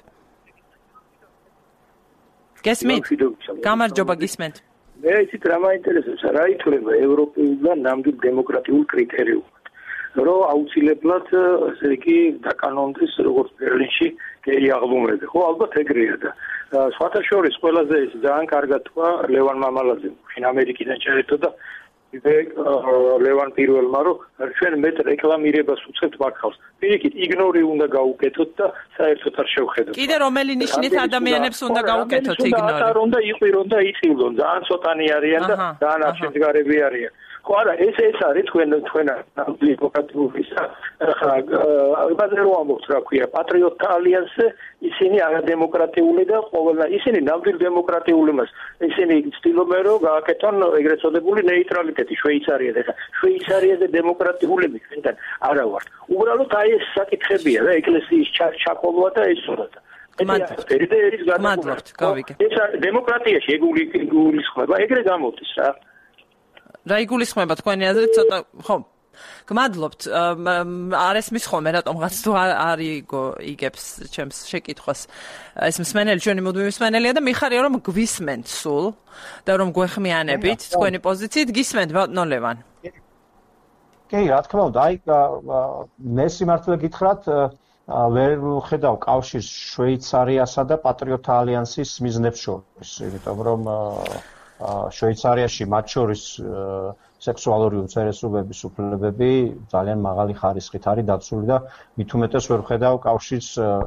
გესმით? გამარჯობა გისმენთ. მე იცით რა მაინტერესებს რა ითვლება ევროპულ და ნამდვილ დემოკრატიულ კრიტერიუმად რომ აუცილებლად ესე იგი დაკანონდეს როგორც ბერლინში გეი აღლუმები ხო ალბათ ეგრეა და სხვათა შორის ყველაზე ის ძალიან კარგად თქვა ლევან მამალაძემ შინ ამერიკიდან ჩაერთო და მე ლევან პირველმა რომ ჩვენ მეტ რეკლამირებას უწევთ მართავს პირიქით იგნორი უნდა გაუკეთოთ და საერთოდ არ შევხედოთ კიდე რომელი ნიშნით ადამიანებს უნდა გაუკეთოთ იგნორი არ უნდა იყვირონ და იწილონ ძალიან ცოტანი არიან და ძალიან არჩევგარები არიან ხო არა ეს ეს არის თქვენ თქვენ დემოკრატიულისა ხა ბაზარ რომ ამბობთ რა ქვია პატრიოტთა ალიანსზე ისინი არადემოკრატიული და ყოველნა ისინი ნამდვილ დემოკრატიული მას ისინი ცდილობენ რომ გააკეთონ ეგრეთ წოდებული ნეიტრალიტეტი შვეიცარიაზე ხა შვეიცარია და დემოკრატიულები ჩვენთან არა ვართ უბრალოდ აი ეს საკითხებია და ეკლესიის ჩაკოლვა და ეს უნდა მადლობთ გავიგე ეს დემოკრატიაში ეგული გულისხმობა ეგრე გამოდის რა რა იგულისხმება თქვენი აზრით ცოტა ხო გმადლობთ არ ესმის ხოლმე რატომღაც თუ არ იგებს ჩემს შეკითხვას ეს მსმენელი ჩვენი მუდმივი მსმენელია და მიხარია რომ გვისმენთ სულ და რომ გვეხმიანებით თქვენი პოზიციით გისმენთ ბატონო ლევან კი რა თქმა უნდა აი მე სიმართლე გითხრათ ვერ ხედავ კავშირს შვეიცარიასა და პატრიოტთა ალიანსის მიზნებს შორის იმიტომ რომ შვეიცარიაში მათ შორის სექსუალური უმცირესობების უფლებები ძალიან მაღალი ხარისხით არის დაცული და მით უმეტეს ვერ ხედავ კავშირს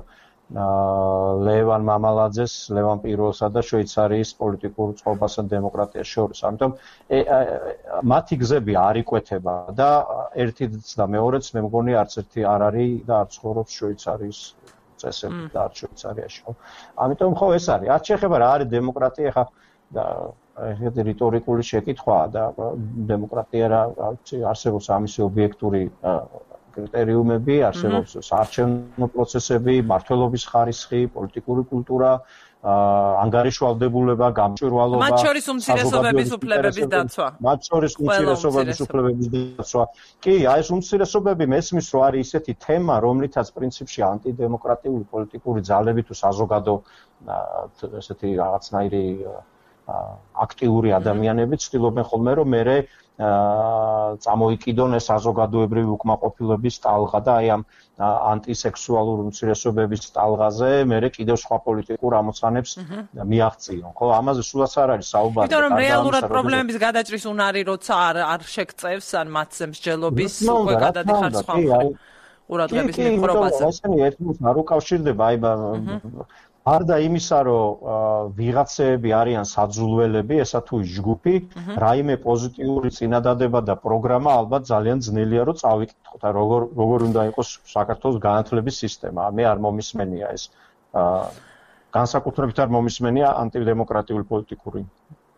ლევან მამალაძეს, ლევან პირველსა და შვეიცარიის პოლიტიკურ წყობასა და დემოკრატიას შორის. ამიტომ მათი გზები არ იკვეთება და ერთიც და მეორეც მე მგონი არც ერთი არ არის და არ ცხოვრობს შვეიცარიის წესები და არც შვეიცარიაში. ამიტომ ხო ეს არის. რაც შეეხება რა არის დემოკრატია ხა და ეს რიტორიკული შეკითხვაა და დემოკრატია რა არსებობს ამისი ობიექტური კრიტერიუმები, არსებობს საარჩევნო პროცესები, მმართველობის ხარისხი, პოლიტიკური კულტურა, ანგარიშვალდებულება, გამჭვირვალობა, მათ შორის უმცირესობების უფლებების დაცვა. მათ შორის უმცირესობების უფლებების დაცვა. კი, აი ეს უმცირესობები მესმის რომ არის ისეთი თემა, რომლითაც პრინციპში ანტიდემოკრატიული პოლიტიკური ძალები თუ საზოგადო ესეთი რაღაცნაირი აქტიური ადამიანები ცდილობენ ხოლმე რომ მერე წამოიკიდონ ეს საზოგადოებრივი უკმაყოფილების ტალღა და აი ამ ანტისექსუალური უმცირესობების ტალღაზე მერე კიდევ სხვა პოლიტიკურ ამოცანებს მიაღწიონ. ხო, ამაზე სულაც არ არის საუბარი. იმიტომ რომ რეალურად პრობლემების გადაჭრის უნარი როცა არ არ შეგწევს ან მათზე მსჯელობის უკვე გადადიხარ სხვა ყურადღების მიღრობაზე. ესენი ერთმანეთს არ უკავშირდება აი არდა იმისა, რომ ვიღაცები არიან საძულველები, ესა თუ ჯგუფი, რაიმე პოზიტიური წინადადება და პროგრამა ალბათ ძალიან ძნელია რომ წავიკითხოთ. და როგორ როგორ უნდა იყოს საქართველოს განათლების სისტემა. მე არ მომისმენია ეს. განსაკუთრებით არ მომისმენია ანტიდემოკრატიული პოლიტიკური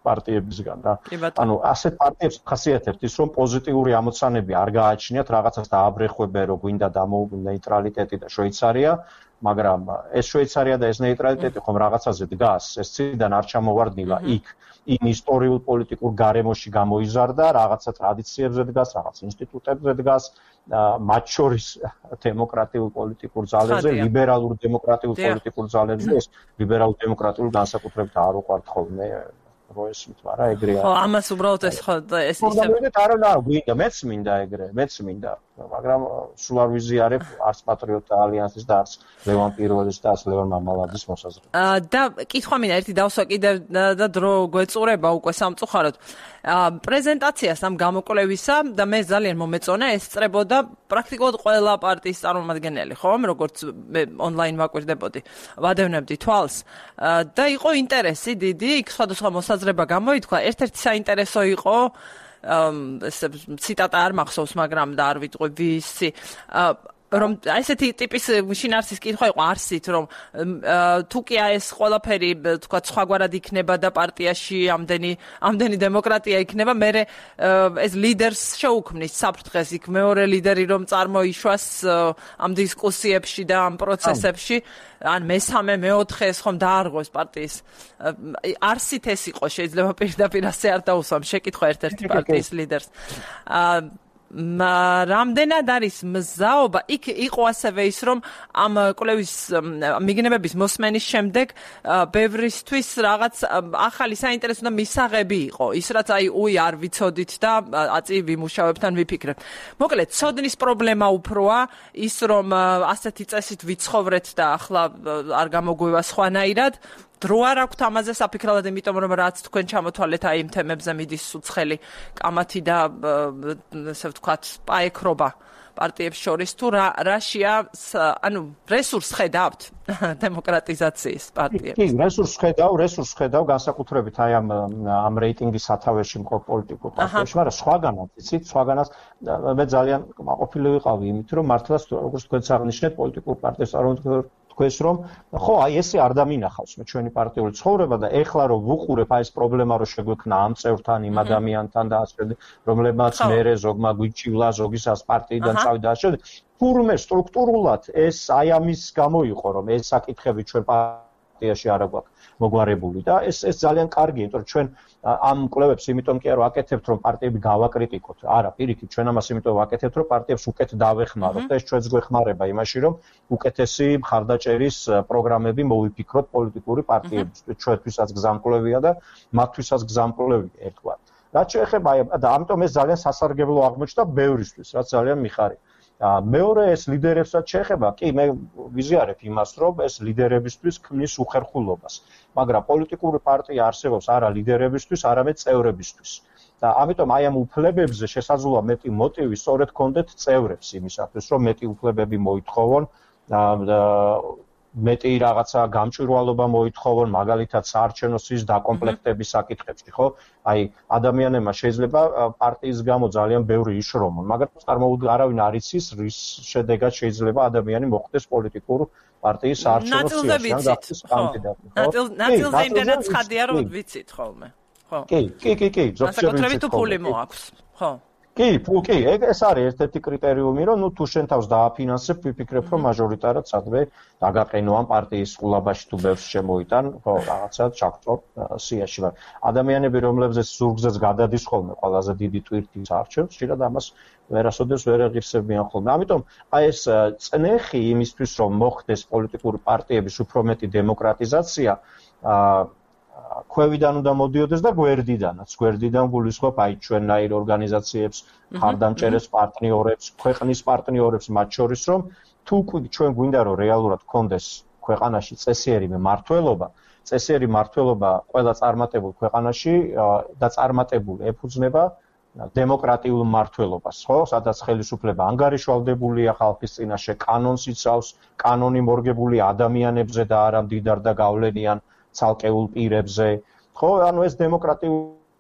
პარტიებისგან რა. ანუ ასეთ პარტიებს ხასიათებთ ის რომ პოზიტიური ამოცანები არ გააჩნიათ, რაღაცას დააბრეხვებენ რომ გვინდა დამოუკიდებლობა ნეიტრალიტეტი და შვეიცარია, მაგრამ ეს შვეიცარია და ეს ნეიტრალიტეტი ხომ რაღაცაზე დგას, ეს ციდან არ ჩამოვარდნილა იქ იმ ისტორიულ პოლიტიკურ გარემოში გამოიზარდა, რაღაცა ტრადიციებზე დგას, რაღაც ინსტიტუტებზე დგას, მათ შორის დემოკრატიულ პოლიტიკურ ძალებზე, ლიბერალურ დემოკრატიულ პოლიტიკურ ძალებზე, ეს ლიბერალურ დემოკრატიულ განსაკუთრებით არ უყვართ ხოლმე როესმით, მაგრამ ეგრეა. ხო, ამას უბრალოდ ეს ხო ეს ისე არა, არა, გვინდა, მეც მინდა ეგრე, მეც მინდა, მაგრამ სულ არ ვიზიარებ არც პატრიოტთა ალიანსის და არც ლევან პირველის და არც ლევან მამალაძის მოსაზრებას. აა და კითხვა მინდა ერთი დავსვა კიდევ და დრო გვეწურება უკვე სამწუხაროდ. აა პრეზენტაციას ამ გამოკვლევისა და მე ძალიან მომეწონა ეს წრებოდა პრაქტიკულად ყველა პარტიის წარმომადგენელი, ხომ, როგორც მე ონლაინ ვაკვირდებოდი, ვადევნებდი თვალს და იყო ინტერესი დიდი, იქ სხვადასხვა მოსაზრება გამოითქვა, ერთ-ერთი საინტერესო იყო ეს ციტატა არ მახსოვს, მაგრამ და არ ვიტყვი ვისი რომ ესეთი ტიპის შინაარსის კითხვა იყო არსით, რომ თუ კი ეს ყველაფერი თქვა სხვაგვარად იქნება და პარტიაში ამდენი ამდენი დემოკრატია იქნება, მე ეს ლიდერს შეუქმნის საფრთხეს, იქ მეორე ლიდერი რომ წარმოიშვას ამ დისკუსიებში და ამ პროცესებში, ან მესამე, მეოთხე ეს ხომ დაარღვევს პარტიის. არსით ეს იყო, შეიძლება პირდაპირ ასე არ დაუსვამ შეკითხვა ერთ-ერთი პარტიის ლიდერს. რამდენად არის მზაობა, იქ იყო ასევე ის, რომ ამ კვლევის მიგნებების მოსმენის შემდეგ ბევრისთვის რაღაც ახალი საინტერესო და მისაღები იყო, ის რაც აი უი არ ვიცოდით და აწი ვიმუშავებთ ან ვიფიქრებთ. მოკლედ, ცოდნის პრობლემა უფროა ის, რომ ასეთი წესით ვიცხოვრეთ და ახლა არ გამოგვივა სხვანაირად. დრო არ აქვთ ამაზე საფიქრალად, იმიტომ რომ რაც თქვენ ჩამოთვალეთ აი იმ თემებზე მიდის უცხელი კამათი და ესე ვთქვათ პაექრობა პარტიებს შორის, თუ რა რაშია, ანუ რესურს ხედავთ დემოკრატიზაციის პარტიებს? კი, რესურს ხედავ, რესურს ხედავ განსაკუთრებით აი ამ ამ რეიტინგის სათავეში მყოფ პოლიტიკურ პარტიებში, მაგრამ სხვაგანაც, იცით, სხვაგანაც მე ძალიან მაყოფილი ვიყავი იმით, რომ მართლაც როგორც თქვენც აღნიშნეთ, პოლიტიკურ პარტიებს წარმომადგენლებს თქვენს რომ ხო აი ესე არ დამინახავს მე ჩვენი პარტიული ცხოვრება და ეხლა რომ ვუყურებ აი ეს პრობლემა რომ შეგვექნა ამ წევრთან იმ ადამიანთან და ასე რომლებმაც მერე ზოგმა გვიჩივლა ზოგისას პარტიიდან წავიდა ასე თურმე სტრუქტურულად ეს აი ამის გამოიყო რომ ეს საკითხები ჩვენ პარტიაში არ აგვაქვს მოგვარებული და ეს ეს ძალიან კარგია იმიტომ რომ ჩვენ ამ კვლევებს იმიტომ კი არ ვაკეთებთ რომ პარტიები გავაკრიტიკოთ არა პირიქით ჩვენ ამას იმიტომ ვაკეთებთ რომ პარტიებს უკეთ დავეხმაროთ და ეს ჩვენს გვეხმარება იმაში რომ უკეთესი მხარდაჭერის პროგრამები მოვიფიქროთ პოლიტიკური პარტიებისთვის ჩვენთვისაც გზამკვლევია და მათთვისაც გზამკვლევია ერთგვარ რაც შეეხება და ამიტომ ეს ძალიან სასარგებლო აღმოჩნდა ბევრისთვის რაც ძალიან მიხარია მეორე ეს ლიდერებსაც შეეხება, კი მე ვიზიარებ იმას, რომ ეს ლიდერებისთვის ქმნის უხერხულობას, მაგრამ პოლიტიკური პარტია არსებობს არა ლიდერებისთვის, არამედ წევრებისთვის. და ამიტომ აი ამ უფლებებზე შესაძლოა მეტი მოტივი სწორედ გქონდეთ წევრებს იმისათვის, რომ მეტი უფლებები მოითხოვონ და მეტი რაღაცა გამჭვირვალობა მოითხოვონ, მაგალითად საარჩევნო სიის დაკომპლექტების საკითხებში, ხო? აი ადამიანებმა შეიძლება პარტიის გამო ძალიან ბევრი იშრომონ, მაგრამ წარმოუდგა არავინ არ იცის, რის შედეგად შეიძლება ადამიანი მოხვდეს პოლიტიკურ პარტიის საარჩევნო სიაში, ან გახდეს კანდიდატი, ხო? ნაწილზე იმდენად ცხადია, რომ ვიცით ხოლმე, ხო? კი, კი, კი, კი, ზოგჯერ ვიცით. თუ ფული მოაქვს, ხო? კი, კი, ეს არის ერთ-ერთი კრიტერიუმი, რომ ნუ თუ შენ თავს დააფინანსებ, ვიფიქრებ, რომ მაჟორიტარად სადმე დაგაყენო ამ პარტიის ყულაბაში თუ ბევრს შემოიტან, ხო, რაღაცა ჩაგწო სიაში, მაგრამ ადამიანები, რომლებზეც ზურგზეც გადადის ხოლმე ყველაზე დიდი ტვირთის არჩევს, შეიძლება ამას ვერასოდეს ვერ ეღირსებიან ხოლმე. ამიტომ აი ეს წნეხი იმისთვის, რომ მოხდეს პოლიტიკური პარტიების უფრო მეტი დემოკრატიზაცია, აა ქვევიდან უნდა მოდიოდეს და გვერდიდანაც. გვერდიდან გულისხმობ აი ჩვენნაირ ორგანიზაციებს, მხარდამჭერებს, პარტნიორებს, ქვეყნის პარტნიორებს, მათ შორის რომ თუ ჩვენ გვინდა რომ რეალურად გქონდეს ქვეყანაში წესიერი მმართველობა, წესიერი მმართველობა ყველა წარმატებულ ქვეყანაში და წარმატებული ეფუძნება დემოკრატიულ მმართველობას, ხო? სადაც ხელისუფლება ანგარიშვალდებულია ხალხის წინაშე, კანონს იცავს, კანონი მორგებული ადამიანებზე და არა მდიდარ და გავლენიან ცალკეულ პირებზე, ხო, ანუ ეს დემოკრატიული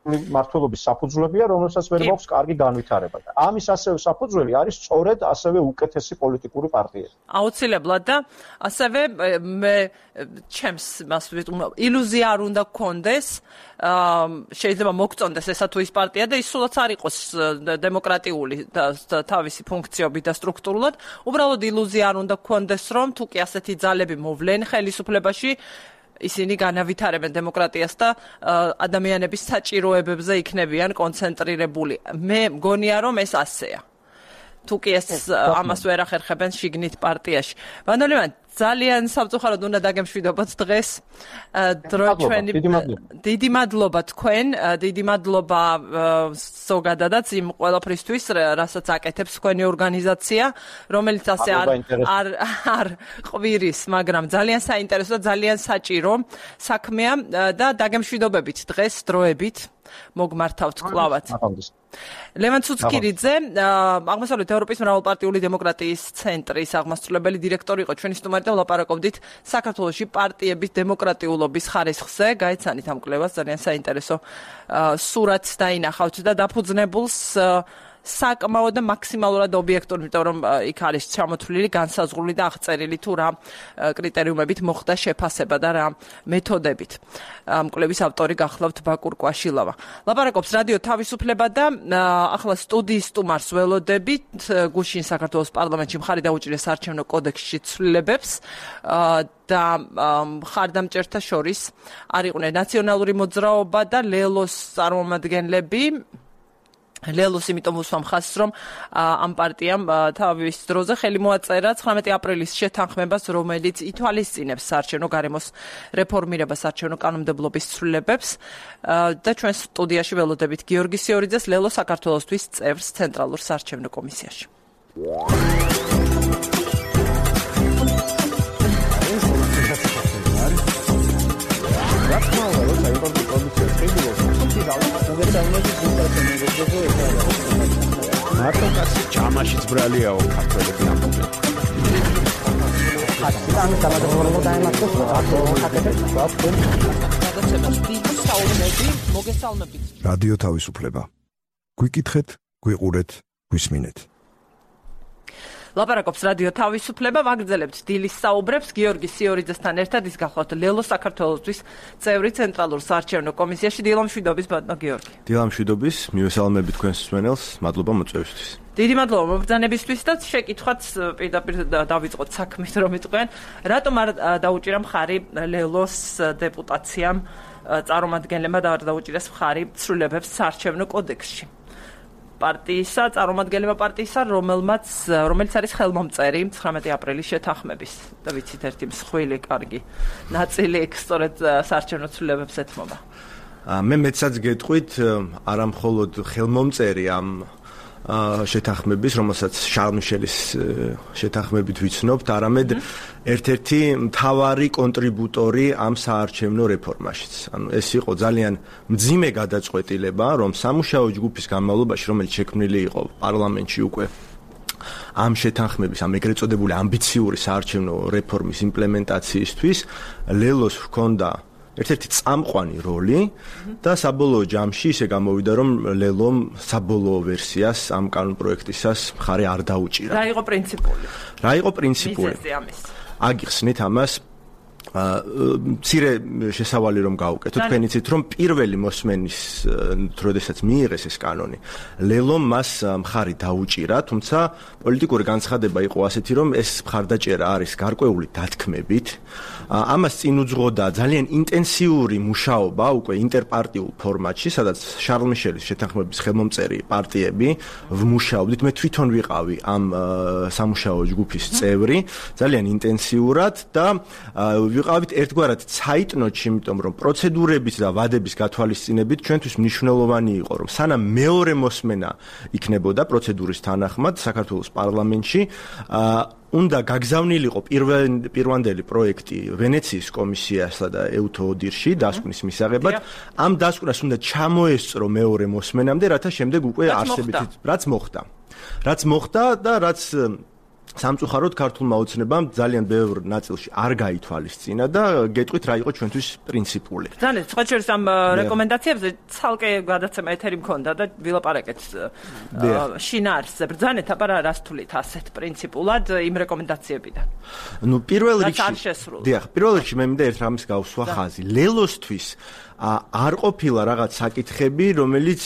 მართლობის საფუძვლებია, რომელსაც ვერ მაქვს კარგი განვითარება. და ამის ასევე საფუძველი არის სწორედ ასევე უკეთესი პოლიტიკური პარტიები. აუცილებლად და ასევე მე ჩემს მას ილუზია არ უნდა გქონდეს, შეიძლება მოგწონდეს ესა თუ ის პარტია და ის სულაც არ იყოს დემოკრატიული და თავისი ფუნქციობით და სტრუქტურულად, უბრალოდ ილუზია არ უნდა გქონდეს, რომ თუ კი ასეთი ძალები მოვლენ ხელისუფლებაში, ისინი განავითარებენ დემოკრატიას და ადამიანების საჭიროებებზე იქნებიან კონცენტრირებული. მე მგონია, რომ ეს ასეა. თუ კი ეს ამას ვერ ახერხებენ შიგნით პარტიაში. ვანდოლევან, ძალიან სამწუხაროდ უნდა დაგემშვიდობოთ დღეს. დრო ჩვენი დიდი მადლობა თქვენ, დიდი მადლობა ზოგადადაც იმ ყველაფრისთვის, რასაც აკეთებს თქვენი ორგანიზაცია, რომელიც ასე არ არ არ ყვირის, მაგრამ ძალიან საინტერესო და ძალიან საჭირო საქმეა და დაგემშვიდობებით დღეს დროებით მოგმართავთ კლავად. ლევან ცუცკირიძე, აღმოსავლეთ ევროპის მრავალპარტიული დემოკრატიის ცენტრის აღმასრულებელი დირექტორი იყო ჩვენი სტუმარი და ვლაპარაკობდით საქართველოში პარტიების დემოკრატიულობის ხარისხზე. გაეცანით ამ კვლევას, ძალიან საინტერესო სურათს დაინახავთ და დაფუძნებულს საკმაოდ და მაქსიმალურად ობიექტური, იმიტომ რომ იქ არის ჩამოთვლილი, განსაზღვრული და აღწერილი თუ რა კრიტერიუმებით მოხდა შეფასება და რა მეთოდებით. ამ კვლევის ავტორი გახლავთ ბაკურ კვაშილავა. ლაპარაკობს რადიო თავისუფლება და ახლა სტუდიის სტუმარს ველოდებით. გუშინ საქართველოს პარლამენტში მხარი დაუჭირეს საარჩევნო კოდექსში ცვლილებებს და მხარდამჭერთა შორის არ იყვნენ ნაციონალური მოძრაობა და ლელოს წარმომადგენლები. ლელოს იმიტომ უსვამ ხაზს, რომ ამ პარტიამ თავის დროზე ხელი მოაწერა ცხრამეტი აპრილის შეთანხმებას, რომელიც ითვალისწინებს საარჩევნო გარემოს რეფორმირებას საარჩევნო კანონმდებლობის ცვლილებებს და ჩვენ სტუდიაში ველოდებით გიორგი სიორიძეს, ლელო საქართველოსთვის წევრს ცენტრალურ საარჩევნო კომისიაში. მარტო კაცი ჯამაშიც ბრალიაო ქართველები ამბობენ. ამის დამადროულობა დაემართოს რადიო თავისუფლება. გვიკითხეთ, გვიყურეთ, გვისმინეთ. ლაპარაკობს რადიო თავისუფლება, ვაგრძელებთ დილის საუბრებს გიორგი სიორიძესთან ერთად, ის გახლავთ ლელო საქართველოსთვის წევრი ცენტრალურ საარჩევნო კომისიაში. დილამშვიდობის ბატონო გიორგი. დილამშვიდობის, მივესალმები თქვენს მსმენელს, მადლობა მოწვევისთვის. დიდი მადლობა მობრძანებისთვის და შეკითხვაც პირდაპირ დავიწყოთ საქმით, რომ იტყვიან, რატომ არ დაუჭირა მხარი ლელოს დეპუტაციამ წარმომადგენლებმა და არ დაუჭირეს მხარი ცვლილებებს საარჩევნო კოდექსში. პარტიისა, წარმომადგენლება პარტიისა, რომელმაც რომელიც არის ხელმომწერი ცხრამეტი აპრილის შეთანხმების და ვიცით ერთი მსხვილი კარგი ნაწილი იქ სწორედ საარჩევნო ცვლილებებს ეთმობა. მე მეცაც გეტყვით, არა მხოლოდ ხელმომწერი ამ შეთანხმების, რომელსაც შარლ მიშელის შეთანხმებით ვიცნობთ, არამედ ერთ-ერთი მთავარი კონტრიბუტორი ამ საარჩევნო რეფორმაშიც. ანუ ეს იყო ძალიან მძიმე გადაწყვეტილება, რომ სამუშაო ჯგუფის განმავლობაში, რომელიც შექმნილი იყო პარლამენტში უკვე ამ შეთანხმების, ამ ეგრეთ წოდებული ამბიციური საარჩევნო რეფორმის იმპლემენტაციისთვის, ლელოს ჰქონდა ერთ-ერთი წამყვანი როლი და საბოლოო ჯამში ისე გამოვიდა, რომ ლელომ საბოლოო ვერსიას ამ კანონპროექტისას მხარი არ დაუჭირა. რა იყო პრინციპული? რა იყო პრინციპული? აგიხსნით ამას. მცირე შესავალი რომ გავუკეთო, თქვენ იცით, რომ პირველი მოსმენის დროდესაც მიიღეს ეს კანონი, ლელომ მას მხარი დაუჭირა, თუმცა პოლიტიკური განცხადება იყო ასეთი, რომ ეს მხარდაჭერა არის გარკვეული დათქმებით. ამას წინ უძღოდა ძალიან ინტენსიური მუშაობა უკვე ინტერპარტიულ ფორმატში, სადაც შარლ მიშელის შეთანხმების ხელმომწერი პარტიები ვმუშაობდით, მე თვითონ ვიყავი ამ სამუშაო ჯგუფის წევრი, ძალიან ინტენსიურად და ვიყავით ერთგვარად ცაიტნოტში, იმიტომ რომ პროცედურების და ვადების გათვალისწინებით ჩვენთვის მნიშვნელოვანი იყო, რომ სანამ მეორე მოსმენა იქნებოდა პროცედურის თანახმად საქართველოს პარლამენტში, უნდა გაგზავნილიყო პირვანდელი პროექტი ვენეციის კომისიასა და ეუთო ოდირში დასკვნის მისაღებად. ამ დასკვნას უნდა ჩამოესწრო მეორე მოსმენამდე, რათა შემდეგ უკვე არსებითი რაც მოხდა. რაც მოხდა და რაც სამწუხაროდ ქართულმა ოცნებამ ძალიან ბევრ ნაწილში არ გაითვალისწინა და გეტყვით რა იყო ჩვენთვის პრინციპული. ძალიან სხვა შორის ამ რეკომენდაციებზე ცალკე გადაცემა ეთერი მქონდა და ვილაპარაკეთ შინაარსზე. ბრძანეთ აბა რას თulit ასეთ პრინციპულად იმ რეკომენდაციებიდან. ნუ პირველ რიგში დიახ, პირველ რიგში მე მინდა ერთ რამის გავსვა ხაზი. ლელოსთვის არ ყოფილა რაღაც საკითხები, რომელიც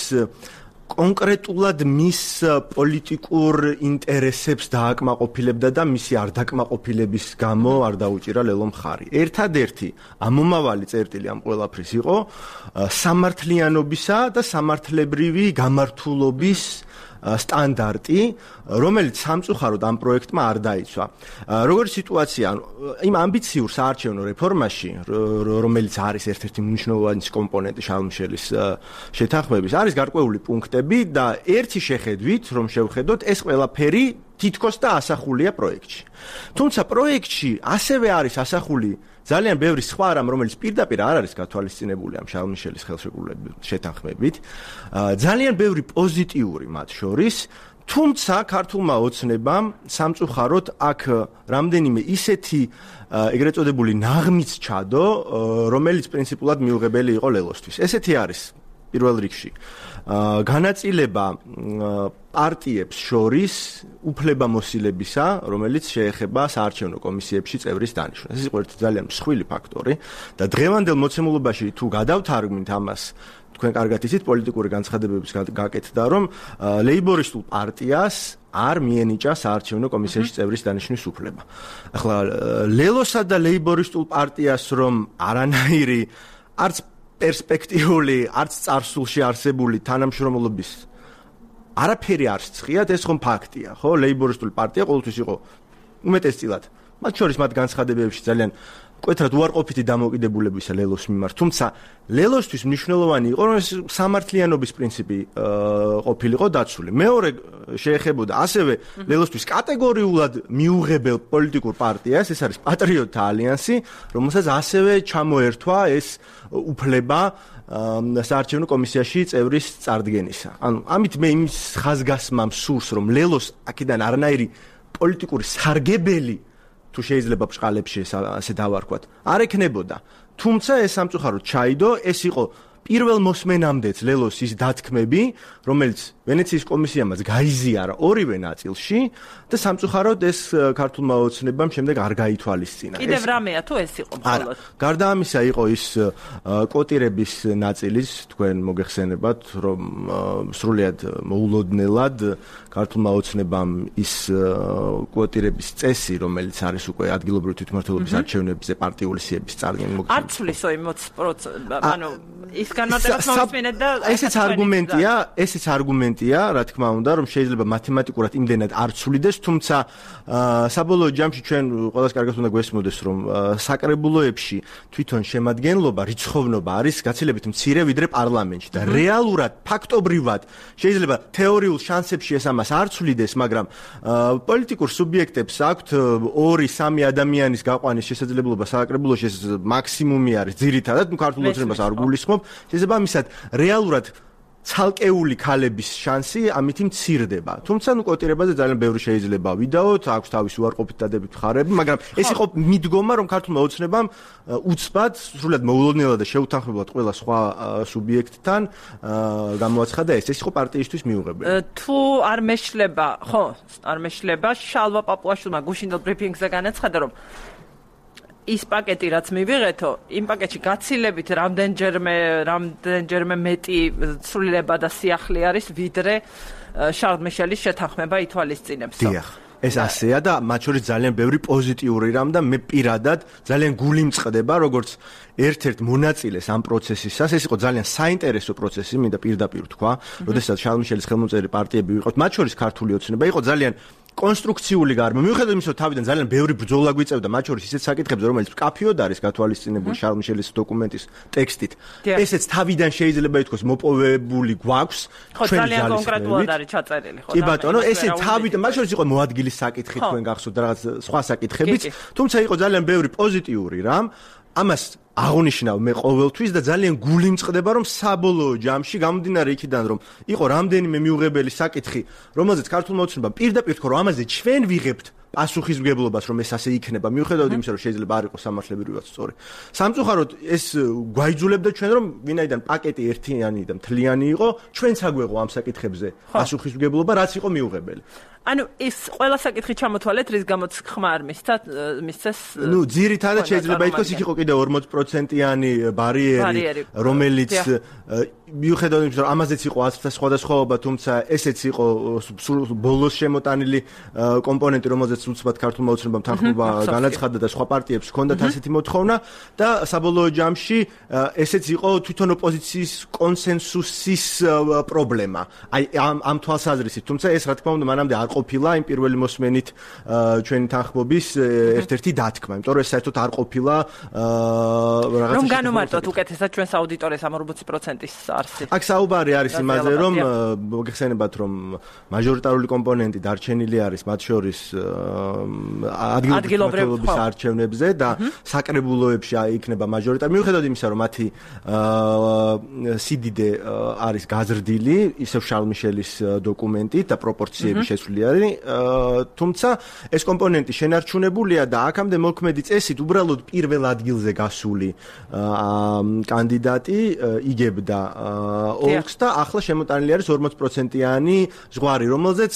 კონკრეტულად მის პოლიტიკურ ინტერესებს დააკმაყოფილებდა და მისი არ დაკმაყოფილების გამო არ დაუჭირა ლელო მხარი. ერთადერთი ამომავალი წერტილი ამ ყველაფრის იყო სამართლიანობისა და სამართლებრივი გამართულობის სტანდარტი, რომელიც სამწუხაროდ ამ პროექტმა არ დაიცვა. Როგორი სიტუაცია, იმ ამბიციურ საარჩევნო რეფორმაში, რომელიც არის ერთ-ერთი მნიშვნელოვანი კომპონენტი შარლ-მიშელის შეთანხმების, არის გარკვეული პუნქტები და ერთი შეხედვით, რომ შევხედოთ, ეს ყველაფერი თითქოს და ასახულია პროექტში. თუმცა პროექტში ასევე არის ასახული ძალიან ბევრი სხვა რამ, რომელიც პირდაპირ არ არის გათვალისწინებული ამ შარლ-მიშელის ხელშეკრულებით შეთანხმებით, ძალიან ბევრი პოზიტიური მათ შორის, თუმცა ქართულმა ოცნებამ სამწუხაროდ აქ რამდენიმე ისეთი ეგრეთ წოდებული ნაღმიც ჩადო, რომელიც პრინციპულად მიუღებელი იყო ლელოსთვის. ესეთი არის პირველ რიგში განაწილება პარტიებს შორის უფლებამოსილებისა, რომელიც შეეხება საარჩევნო კომისიებში წევრის დანიშვნას. ეს იყო ერთი ძალიან მსხვილი ფაქტორი და დღევანდელ მოცემულობაში თუ გადავთარგმნით ამას, თქვენ კარგად იცით პოლიტიკური განცხადებების გაკეთდა, რომ ლეიბორისტულ პარტიას არ მიენიჭა საარჩევნო კომისიაში წევრის დანიშვნის უფლება. ახლა ლელოსა და ლეიბორისტულ პარტიას რომ არანაირი არც პერსპექტიული, არც წარსულში არსებული თანამშრომლობის არაფერი არ სწყიათ, ეს ხომ ფაქტია, ხო? ლეიბორისტული პარტია ყოველთვის იყო უმეტესწილად, მათ შორის მათ განცხადებებში ძალიან მკვეთრად უარყოფითი დამოკიდებულებისა ლელოს მიმართ. თუმცა ლელოსთვის მნიშვნელოვანი იყო, რომ ეს სამართლიანობის პრინციპი ყოფილიყო დაცული. მეორე შეეხებოდა ასევე ლელოსთვის კატეგორიულად მიუღებელ პოლიტიკურ პარტიას, ეს არის პატრიოტთა ალიანსი, რომელსაც ასევე ჩამოერთვა ეს უფლება საარჩევნო კომისიაში წევრის წარდგენისა. ანუ ამით მე იმის ხაზგასმა მსურს, რომ ლელოს აქედან არანაირი პოლიტიკური სარგებელი თუ შეიძლება ბჭყალებში ასე დავარქვათ, არ ეკნებოდა. თუმცა ეს სამწუხაროდ ჩაიდო, ეს იყო პირველ მოსმენამდეც ლელოს ის დათქმები, რომელიც ვენეციის კომისიამაც გაიზიარა ორივე ნაწილში და სამწუხაროდ ეს ქართულმა ოცნებამ შემდეგ არ გაითვალისწინა. კიდევ რამეა თუ ეს იყო მხოლოდ? გარდა ამისა იყო ის კოტირების ნაწილის, თქვენ მოგეხსენებათ, რომ სრულიად მოულოდნელად ქართულმა ოცნებამ ის კოტირების წესი, რომელიც არის უკვე ადგილობრივი თვითმმართველობის არჩევნებზე პარტიული სიების წარდგენა მოგხსენებათ. არ ცვლის ოცი პროცენტი, ანუ ის განმარტებას მომისმენეთ და ესეც არგუმენტია, ესეც არგუმენტია, რა თქმა უნდა, რომ შეიძლება მათემატიკურად იმდენად არ ცვლიდეს, თუმცა საბოლოო ჯამში ჩვენ ყველას კარგად უნდა გვესმოდეს, რომ საკრებულოებში თვითონ შემადგენლობა, რიცხოვნობა არის გაცილებით მცირე ვიდრე პარლამენტში და რეალურად, ფაქტობრივად შეიძლება თეორიულ შანსებში ეს ამას არ ცვლიდეს, მაგრამ პოლიტიკურ სუბიექტებს აქვთ ორი სამი ადამიანის გაყვანის შესაძლებლობა საკრებულოში, ეს მაქსიმუმი არის ძირითადად, ნუ ქართულ ოცნებას არ გულისხმობ, შესაბამისად რეალურად ცალკეული ქალების შანსი ამით მცირდება. თუმცა ნუ კოტირებაზე ძალიან ბევრი შეიძლება ვიდაოთ, აქვს თავის უარყოფით დადებით მხარეები, მაგრამ ეს იყო მიდგომა, რომ ქართულმა ოცნებამ უცბად, სრულად მოულოდნელად და შეუთანხმებლად ყველა სხვა სუბიექტთან გამოაცხადა ეს. ეს იყო პარტიისთვის მიუღებელი. თუ არ მეშლება, ხო, არ მეშლება, შალვა პაპუაშვილმა გუშინდელ ბრიფინგზე განაცხადა, რომ ის პაკეტი რაც მივიღეთო, იმ პაკეტში გაცილებით რამდენჯერმე რამდენჯერმე მეტი ცვლილება და სიახლე არის, ვიდრე შარლ-მიშელის შეთანხმება ითვალისწინებს. დიახ, ეს ასეა და მათ შორის ძალიან ბევრი პოზიტიური რამ და მე პირადად ძალიან გული მწყდება, როგორც ერთ-ერთ მონაწილეს ამ პროცესისას. ეს იყო ძალიან საინტერესო პროცესი, მინდა პირდაპირ თქვა, როდესაც შარლ-მიშელის ხელმოწერილი პარტიები ვიყოთ, მათ შორის ქართული ოცნება იყო ძალიან კონსტრუქციული გარემო. მიუხედავად იმისა, რომ თავიდან ძალიან ბევრი ბრძოლა გვიწევდა, მათ შორის ისეთ საკითხებზე, რომელიც მკაფიოდ არის გათვალისწინებული შარლ-მიშელის დოკუმენტის ტექსტით. ესეც თავიდან შეიძლება ითქვას მოპოვებული გვაქვს. ხო, ძალიან კონკრეტულად არის ჩაწერილი, ხო? კი ბატონო, ესე თავიდან, მათ შორის იყო მოადგილის საკითხი, თქვენ გახსოვთ რაღაც სხვა საკითხებიც, თუმცა იყო ძალიან ბევრი პოზიტიური რამ. ამას აღნიშნავ მე ყოველთვის და ძალიან გული მწყდება, რომ საბოლოო ჯამში გამომდინარე იქიდან, რომ იყო რამდენიმე მიუღებელი საკითხი, რომელზეც ქართულმა ოცნებამ პირდაპირ თქვა, რომ ამაზე ჩვენ ვიღებთ პასუხისმგებლობას რომ ეს ასე იქნება მიუხედავად იმისა რომ შეიძლება არ იყოს სამართლებრივად სწორი. სამწუხაროდ ეს გვაიძულებდა ჩვენ რომ ვინაიდან პაკეტი ერთიანი და მთლიანი იყო ჩვენც აგვეღო ამ საკითხებზე პასუხისმგებლობა რაც იყო მიუღებელი. ანუ ეს ყველა საკითხი ჩამოთვალეთ რის გამოც ხმა არ მისცა მისცეს ნუ ძირითადად შეიძლება ითქვას იქ იყო კიდე ორმოც პროცენტიანი ბარიერი რომელიც მიუხედავად იმისა რომ ამაზეც იყო ათი სხვადასხვაობა თუმცა ესეც იყო ბოლოს შემოტანილი კომპონენტი რომელზეც უცბად ქართულმა ოცნებამ თანხმობა განაცხადა და სხვა პარტიებს ჰქონდათ ასეთი მოთხოვნა და საბოლოო ჯამში ესეც იყო თვითონ ოპოზიციის კონსენსუსის პრობლემა აი ამ ამ თვალსაზრისით თუმცა ეს რა თქმა უნდა მანამდე არ ყოფილა იმ პირველი მოსმენით ჩვენი თანხმობის ერთ-ერთი დათქმა იმიტომ რომ ეს საერთოდ არ ყოფილა რაღაცა რომ განუმარტოთ უკეთესად ჩვენს აუდიტორიას ამ ორმოცი პროცენტის არსი აქ საუბარი არის იმაზე რომ მოგეხსენებათ რომ მაჟორიტარული კომპონენტი დარჩენილი არის მათ შორის ადგილობრივი არჩევნებზე და საკრებულოებში იქნება მაჟორიტარი მიუხედავად იმისა რომ მათი სიდიდე არის გაზრდილი ისევ შარლ მიშელის დოკუმენტით და პროპორციები შესული არის თუმცა ეს კომპონენტი შენარჩუნებულია და აქამდე მოქმედი წესით უბრალოდ პირველ ადგილზე გასული კანდიდატი იგებდა ოლქს და ახლა შემოტანილი არის ორმოც პროცენტიანი ზღვარი რომელზეც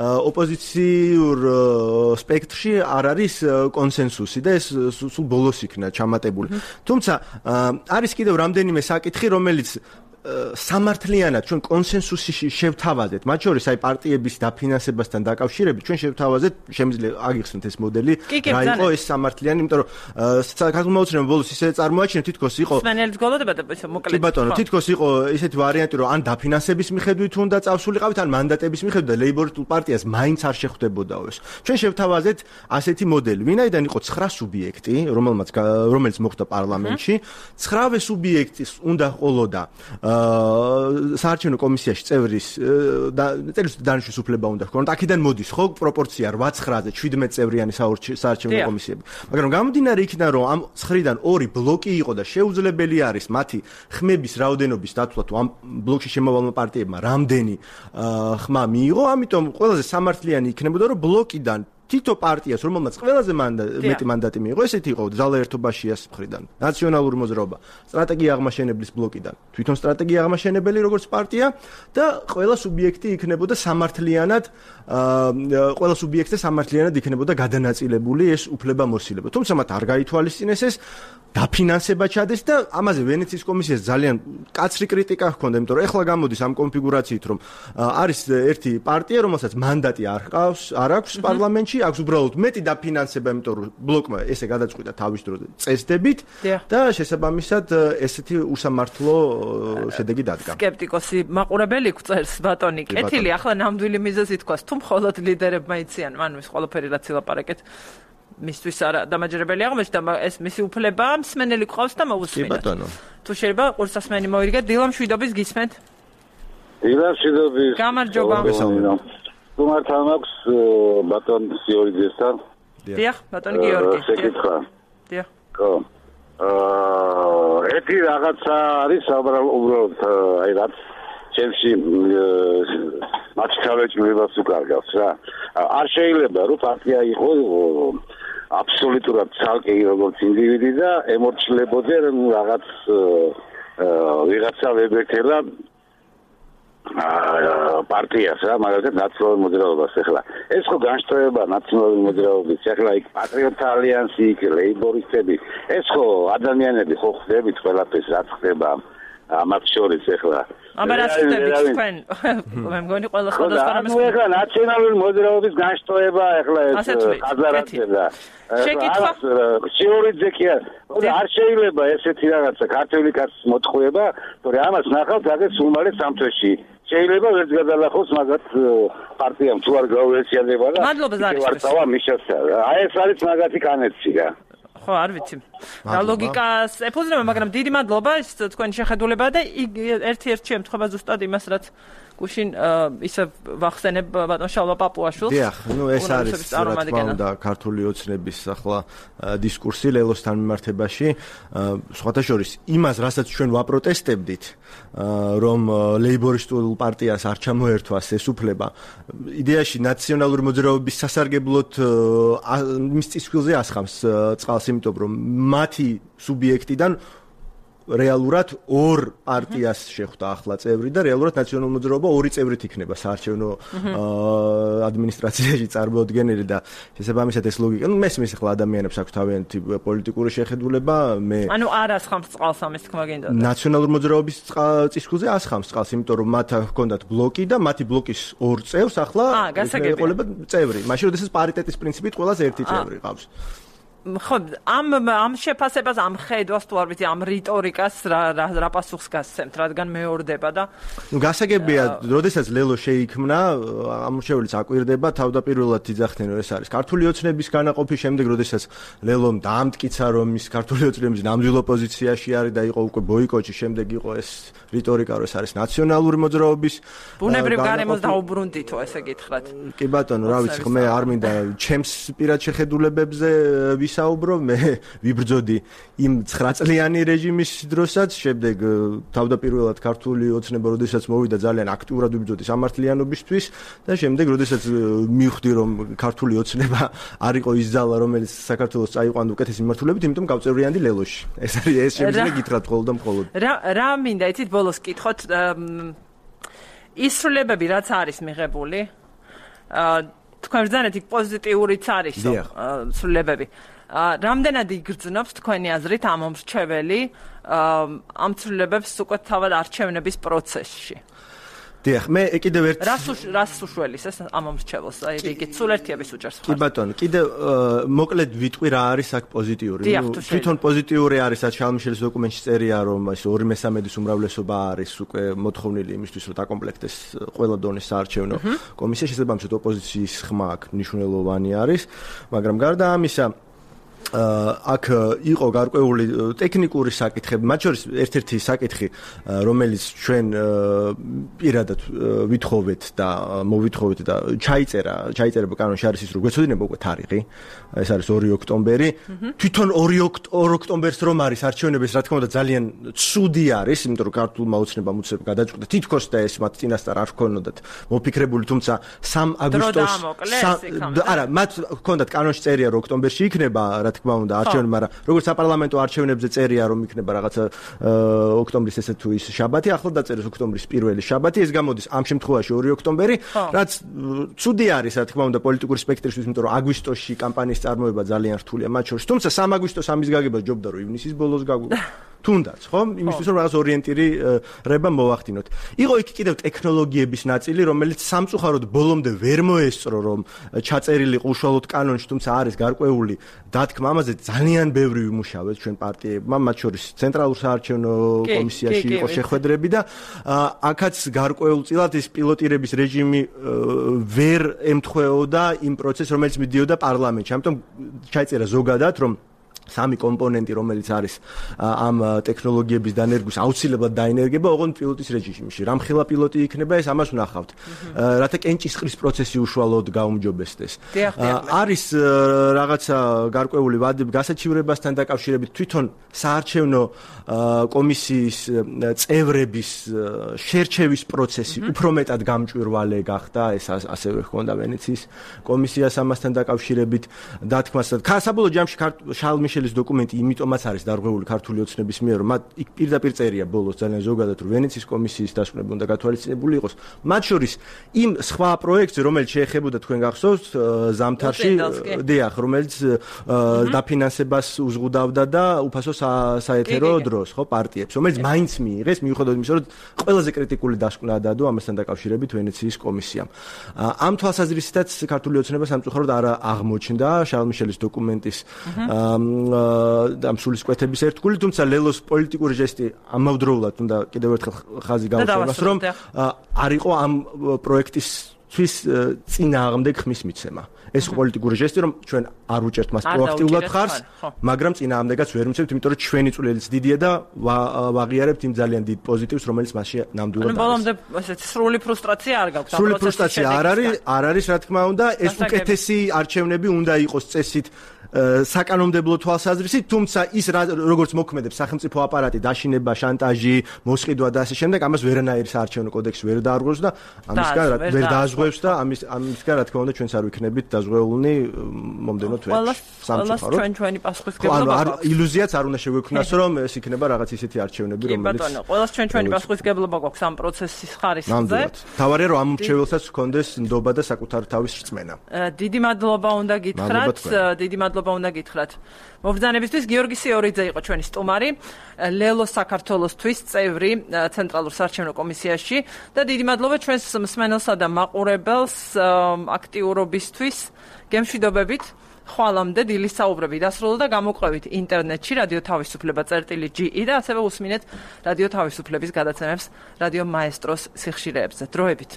ოპოზიციურ სპექტრში არ არის კონსენსუსი და ეს სულ ბოლოს იქნა ჩამატებული თუმცა არის კიდევ რამდენიმე საკითხი რომელიც სამართლიანად ჩვენ კონსენსუსში შევთავაზეთ მათ შორის აი პარტიების დაფინანსებასთან დაკავშირებით ჩვენ შევთავაზეთ შემიძლია აგიხსნათ ეს მოდელი რა იყო ეს სამართლიანი იმიტომ რომ საქართველოს ოცნება ბოლოს ისე წარმოაჩინა თითქოს იყო სვენელის გოლოდება და მოკლედ კი ბატონო თითქოს იყო ისეთი ვარიანტი რომ ან დაფინანსების მიხედვით უნდა წავსულიყავით ან მანდატების მიხედვით და ლეიბორისტულ პარტიას მაინც არ შეხვდებოდაო ეს ჩვენ შევთავაზეთ ასეთი მოდელი ვინაიდან იყო ცხრა სუბიექტი რომელმაც რომელიც მოხდა პარლამენტში ცხრავე სუბიექტის უნდა ყოლოდა საარჩევნო კომისიაში წევრის და წევრის დანიშნვის უფლება უნდა ჰქონოდა. აქედან მოდის ხო პროპორცია რვა ცხრაზე შვიდმეტ წევრიანი საარჩევნო კომისიები. მაგრამ გამომდინარე იქიდან რომ ამ ცხრიდან ორი ბლოკი იყო და შეუძლებელი არის მათი ხმების რაოდენობის დაცვა თუ ამ ბლოკში შემოვალმა პარტიებმა რამდენი ხმა მიიღო, ამიტომ ყველაზე სამართლიანი იქნებოდა რომ ბლოკიდან თითო პარტიას რომელმაც ყველაზე მეტი მანდატი მიიღო ესეთი იყო ძალა ერთობაშიას მხრიდან ნაციონალური მოძრაობა სტრატეგია აღმაშენებლის ბლოკიდან თვითონ სტრატეგია აღმაშენებელი როგორც პარტია და ყველა სუბიექტი იქნებოდა სამართლიანად ყველა სუბიექტზე სამართლიანად იქნებოდა გადანაწილებული ეს უფლება მოსილება თუმცა მათ არ გაითვალისწინეს ეს დაფინანსება ჩადეს და ამაზე ვენეციის კომისიას ძალიან კაცრი კრიტიკა ჰქონდა იმიტომ რომ ეხლა გამოდის ამ კონფიგურაციით რომ არის ერთი პარტია რომელსაც მანდატი არ ჰყავს არ აქვს პარლამენტში აქვს უბრალოდ მეტი დაფინანსება იმიტომ რომ ბლოკმა ესე გადაწყვიტა თავის დროზე წესდებით და შესაბამისად ესეთი უსამართლო შედეგი დადგა სკეპტიკოსი მაყურებელი გვწერს ბატონი კეთილი ახლა ნამდვილი მიზეზი თქვას თუ მხოლოდ ლიდერებმა იციან ანუ ეს ყველაფერი რაც ილაპარაკეთ მისთვის არა დამაჯერებელი აღმოჩნდა ეს მისი უფლება მსმენელი ყავს და მოусმინოთ თუ შეიძლება ყურსასმენი მოიგეთ დილამ შვიდობის გისმენთ დილამ შვიდობის გამარჯობა თუმართან აქვს ბატონ გიორგიესთან დიახ ბატონი გიორგი შეკითხვა დიახ ხო აა ერთი რაღაცა არის უბრალოდ აი რაც ჩემში მაჩქავეჭმებას უკარგავს რა არ შეიძლება რომ პარტია იყო აბსოლუტურად ცალკე როგორც ინდივიდი და ემორჩილებოდე რაღაც ვიღაცა ვებერთელა პარტიას რა მაგალითად ნაციონალური მოძრაობას ახლა ეს ხო განშტოება ნაციონალური მოძრაობის ახლა იქ პატრიოტთა ალიანსი იქ ლეიბორისტები ეს ხო ადამიანები ხო ხდებით ყველაფერს რაც ხდება ამათ შორის ახლა აბარასტები თქვენ მე მგონი ყველა სხვადასხვა რამეს ანუ ახლა ნაციონალური მოძრაობის განშტოება ახლა ეს ყაზარაძე და შეკითხვა შიურიძე კი არ შეიძლება ესეთი რაღაცა ქართული კაცის მოტყუება თორე ამას ნახავთ აგეთ სულ მალე სამთვეში შეიძლება ვერც გადალახოს მაგათ პარტიამ თუ არ გაუეციანება და მადლობა ზარისთვის ვარცავა მიშასა აი ეს არის მაგათი კანეცი რა ხო, არ ვიცი. რა ლოგიკას ეფუძნება, მაგრამ დიდი მადლობა ეს თქვენი შეხედულება და ერთ-ერთ შემთხვევა ზუსტად იმას, რაც გუშინ ისე ვახსენებ ბატონ შალვა პაპუაშვილს. დიახ, ну ეს არის რა თქმა უნდა ქართული ოცნების ახლა დისკურსი ლელოსთან მიმართებაში. სხვათა შორის იმას, რასაც ჩვენ ვაპროტესტებდით, რომ ლეიბორისტულ პარტიას არ ჩამოერთვას ეს უფლება, იდეაში ნაციონალური მოძრაობის სასარგებლოდ მის წისქვილზე ასხამს წყალს, იმიტომ რომ მათი სუბიექტიდან რეალურად ორ პარტიას შეხვდა ახლა წევრი და რეალურად ნაციონალური მოძრაობა ორი წევრით იქნება საარჩევნო ადმინისტრაციაში წარმოუდგენელი და შესაბამისად ეს ლოგიკა. ნუ მესმის ახლა ადამიანებს აქვს თავიანთი პოლიტიკური შეხედულება, მე ანუ არ ასხამს წყალს ამის თქმა გინდა. ნაციონალური მოძრაობის წისქვილზე ასხამს წყალს, იმიტომ რომ მათ ჰქონდათ ბლოკი და მათი ბლოკის ორ წევრს ახლა ეყოლება წევრი. მაშინ როდესაც პარიტეტის პრინციპით ყველას ერთი წევრი ყავს. ხო, ამ ამ შეფასებას, ამ ხედვას თუ არ ვიცი, ამ რიტორიკას რა რა პასუხს გასცემთ, რადგან მეორდება და ნუ გასაგებია, როდესაც ლელო შეიქმნა, ამ შევლიც აკვირდება, თავდაპირველად იძახდნენ, რომ ეს არის ქართული ოცნების განაყოფის შემდეგ, როდესაც ლელომ დაამტკიცა, რომ ის ქართული ოცნების ნამდვილ ოპოზიციაში არის და იყო უკვე ბოიკოტი, შემდეგ იყო ეს რიტორიკა, რომ ეს არის ნაციონალური მოძრაობის. ბუნებრივ გარემოს დაუბრუნდითო, ესე გითხრათ. კი ბატონო, რა ვიცი, მე არ მინდა ჩემს პირად შეხედულებებზე ვისაუბრო, მე ვიბრძოდი იმ ცხრაწლიანი რეჟიმის დროსაც, შემდეგ თავდაპირველად ქართული ოცნება, როდესაც მოვიდა, ძალიან აქტიურად ვიბრძოდი სამართლიანობისთვის და შემდეგ, როდესაც მივხვდი, რომ ქართული ოცნება არ იყო ის ძალა, რომელიც საქართველოს წაიყვანდა უკეთესი მიმართულებით, იმიტომ გავწევრიანდი ლელოში. ეს არის ეს შემიძლია გითხრათ მხოლოდ და მხოლოდ. რა რა მინდა იცით ბოლოს კითხოთ, ის სრულებები რაც არის მიღებული, თქვენ ბრძანეთ იქ პოზიტიურიც არის სრულებები. რამდენად იგრძნობს თქვენი აზრით ამ მომრჩეველი ამ ცვლილებებს უკვე თავად არჩევნების პროცესში? დიახ, მე კიდევ ერთ რას უშველის ეს ამ მომრჩეველს? აი იგი სულ ერთიების უჭერს. კი ბატონო, კიდევ მოკლედ ვიტყვი რა არის აქ პოზიტიური. თვითონ პოზიტიური არის, რაც შალმიშელის დოკუმენტში წერია, რომ ეს ორი მესამედის უმრავლესობა არის უკვე მოთხოვნილი იმისთვის, რომ დაკომპლექტდეს ყველა დონის საარჩევნო კომისია, შესაბამისად ოპოზიციის ხმა აქ მნიშვნელოვანი არის, მაგრამ გარდა ამისა აქ იყო გარკვეული ტექნიკური საკითხები, მათ შორის ერთ-ერთი საკითხი, რომელიც ჩვენ პირადად ვითხოვეთ და მოვითხოვეთ და ჩაიწერა, ჩაიწერება კანონში არის ის, რომ გვეცოდინება უკვე თარიღი, ეს არის ორი ოქტომბერი. თვითონ ორი ოქტომბერს რომ არის არჩევნების, რა თქმა უნდა, ძალიან ცუდი არის, იმიტომ რომ ქართულმა ოცნებამ უცებ გადაჭყდა თითქოს და ეს მათ წინასწარ არ ჰქონოდათ მოფიქრებული, თუმცა სამი აგვისტოს არა, მათ ჰქონდათ კანონში წერია, რომ ოქტომბერში იქნება, რა თქმა უნდა, არჩევნები, მაგრამ როგორც საპარლამენტო არჩევნებზე წერია, რომ იქნება რაღაცა ოქტომბრის ესე თუ ის შაბათი, ახლა დაწერეს ოქტომბრის პირველი შაბათი, ეს გამოდის ამ შემთხვევაში ორი ოქტომბერი, რაც ცუდი არის, რა თქმა უნდა, პოლიტიკური სპექტრისთვის, იმიტომ რომ აგვისტოში კამპანიის წარმოება ძალიან რთულია მათ შორის, თუმცა სამი აგვისტოს ამის გაგება ჯობდა, რომ ივნისის ბოლოს გაგვიგო. თუნდაც, ხო? იმისთვის რომ რაღაც ორიენტირი რება მოვახდინოთ. იყო იქ კიდევ ტექნოლოგიების ნაწილი, რომელიც სამწუხაროდ ბოლომდე ვერ მოესწრო, რომ ჩაწერილიყო უშუალოდ კანონში, თუმცა არის გარკვეული დათქმა ამაზე ძალიან ბევრი ვიმუშავეთ ჩვენ პარტიებმა, მათ შორის ცენტრალურ საარჩევნო კომისიაში იყო შეხვედრები და აქაც გარკვეულწილად ეს პილოტირების რეჟიმი ვერ ემთხვეოდა იმ პროცესს, რომელიც მიდიოდა პარლამენტში. ამიტომ ჩაიწერა ზოგადად, რომ სამი კომპონენტი, რომელიც არის ამ ტექნოლოგიების დანერგვის აუცილებლად დაინერგება, ოღონდ პილოტის რეჟიმში. რამხელა პილოტი იქნება, ეს ამას ვნახავთ. რათა კენჭისყრის პროცესი უშუალოდ გაუმჯობესდეს. არის რაღაცა გარკვეული ვადები გასაჩივრებასთან დაკავშირებით, თვითონ საარჩევნო კომისიის წევრების შერჩევის პროცესი უფრო მეტად გამჭვირვალე გახდა, ეს ასევე ჰქონდა ვენეციის კომისიას ამასთან დაკავშირებით დათქმას. საბოლოო ჯამში შალმიშელის დოკუმენტი იმიტომაც არის დარღვეული ქართული ოცნების მიერ, რომ მათ იქ პირდაპირ წერია ბოლოს ძალიან ზოგადად, რომ ვენეციის კომისიის დასკვნები უნდა გათვალისწინებული იყოს. მათ შორის იმ სხვა პროექტზე, რომელიც შეეხებოდა თქვენ გახსოვთ ზამთარში, დიახ, რომელიც დაფინანსებას უზღუდავდა და უფასო საეთერო დროს, ხო, პარტიებს, რომელიც მაინც მიიღეს, მიუხედავად იმისა, რომ ყველაზე კრიტიკული დასკვნა დადო ამასთან დაკავშირებით ვენეციის კომისიამ. ამ თვალსაზრისითაც ქართული ოცნება სამწუხაროდ არ აღმოჩნდა შალმიშელის დოკუმენტის ამ სულისკვეთების ერთგული, თუმცა ლელოს პოლიტიკური ჟესტი ამავდროულად უნდა კიდევ ერთხელ ხაზი გაუშვებას, რომ არ იყო ამ პროექტის თვის წინააღმდეგ ხმის მიცემა. ეს პოლიტიკური ჟესტი, რომ ჩვენ არ უჭერთ მას პროაქტიულად ხარს, მაგრამ წინააღმდეგაც ვერ მიცემთ, იმიტომ რომ ჩვენი წვლილიც დიდია და ვაღიარებთ იმ ძალიან დიდ პოზიტივს, რომელიც მასში ნამდვილად არის. ბოლომდე ესეთი სრული ფრუსტრაცია არ გაქვს. სრული ფრუსტრაცია არ არის, არ არის რა თქმა უნდა, ეს უკეთესი არჩევნები უნდა იყოს წესით საკანონმდებლო თვალსაზრისით, თუმცა ის როგორც მოქმედებს სახელმწიფო აპარატი, დაშინება, შანტაჟი, მოსყიდვა და ასე შემდეგ, ამას ვერანაირი საარჩევნო კოდექსი ვერ დაარღვევს და ამისგან ვერ დააზღვევს და ამის ამისგან რა თქმა უნდა ჩვენც არ ვიქნებით დაზღვეულნი მომდენო თვეებში. სამწუხაროდ. ჩვენ ჩვენი პასუხისგებლობა გვაქვს. ილუზიაც არ უნდა შეგვექმნას, რომ ეს იქნება რაღაც ისეთი არჩევნები, რომელიც კი ბატონო, ყველას ჩვენ ჩვენი პასუხისგებლობა გვაქვს ამ პროცესის ხარისხზე. ნამდვილად. თავარია რომ ამ მრჩეველსაც ჰქონდეს ნდობა და საკუთარ თავის რწმენა. დიდი მადლობა უნდა გითხრათ, დიდი მადლობა უნდა გითხრათ. მობრძანებისთვის გიორგი სიორიძე იყო ჩვენი სტუმარი, ლელო საქართველოსთვის წევრი ცენტრალურ საარჩევნო კომისიაში და დიდი მადლობა ჩვენს მსმენელსა და მაყურებელს აქტიურობისთვის. გემშვიდობებით. ხვალამდე დილის საუბრები დასრულდა და გამოყვებით ინტერნეტში რადიო თავისუფლება წერტილი ჯი ი და ასევე უსმინეთ რადიო თავისუფლების გადაცემებს რადიო მაესტროს სიხშირეებზე. დროებით.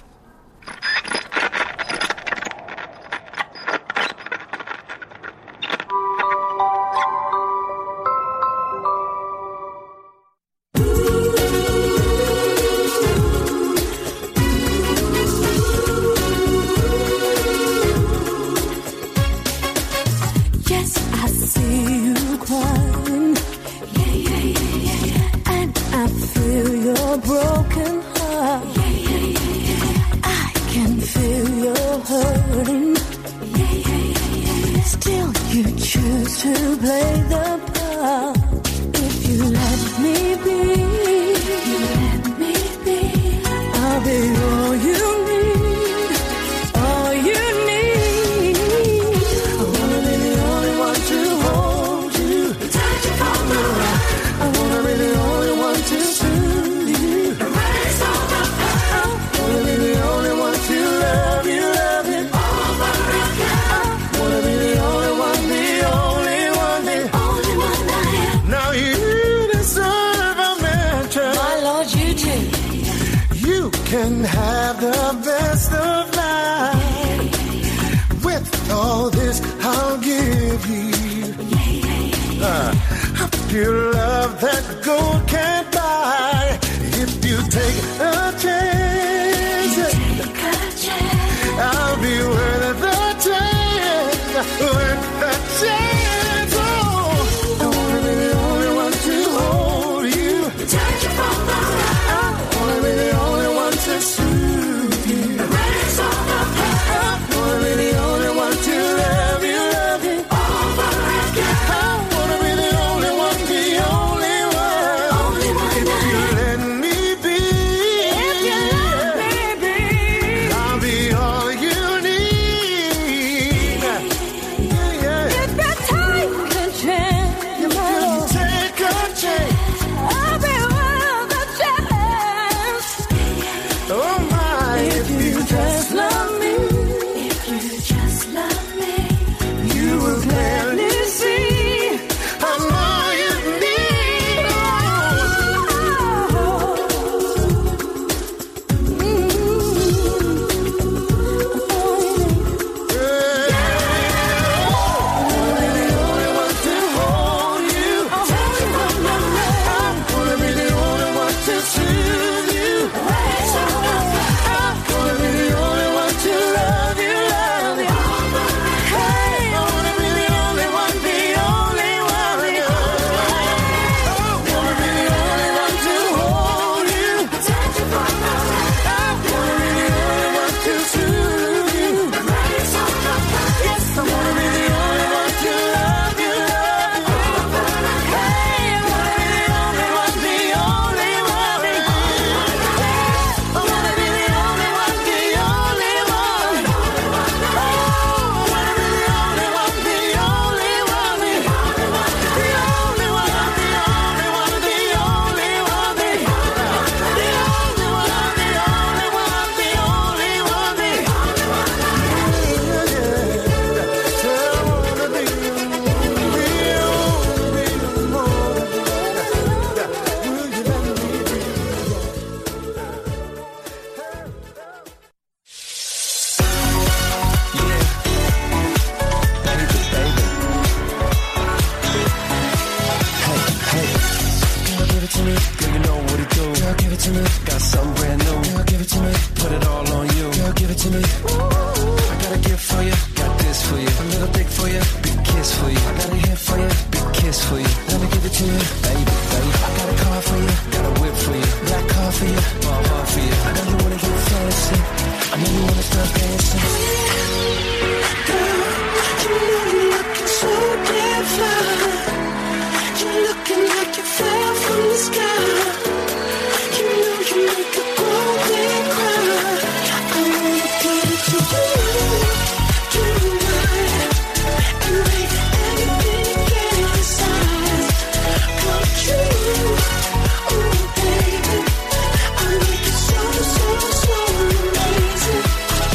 to me. Got something brand new. Girl, give it to me. Put it all on you. Girl, give it to me. Ooh, I got a gift for you. Got this for you. A little dick for you. Big kiss for you. I got a hit for you. Big kiss for you. Let me give it to you, baby, baby. I got a car for you. Got a whip for you. Black car for you. My heart for you. I know you wanna get fancy. I know you wanna start dancing. Girl, you know you're looking so damn fly. You're looking like you fell from the sky. You know you make a grown man cry. I wanna give it to you. You and I, and make anything inside come true. Oh baby, I make it so so so amazing.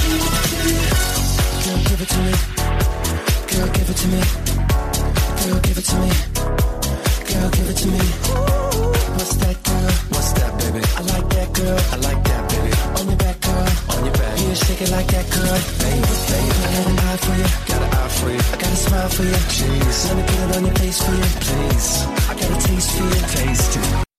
Girl, give it to me. Girl, give it to me. Girl, give it to me. Girl, give it to me. What's that, girl? What's that, baby? I like that, girl. I like that, baby. On your back, girl. On your back. Yeah, shake it like that, girl. Baby, baby. I got an eye for you. Got an eye for you. I got a smile for you. Jeez. Let me put it on your face for you.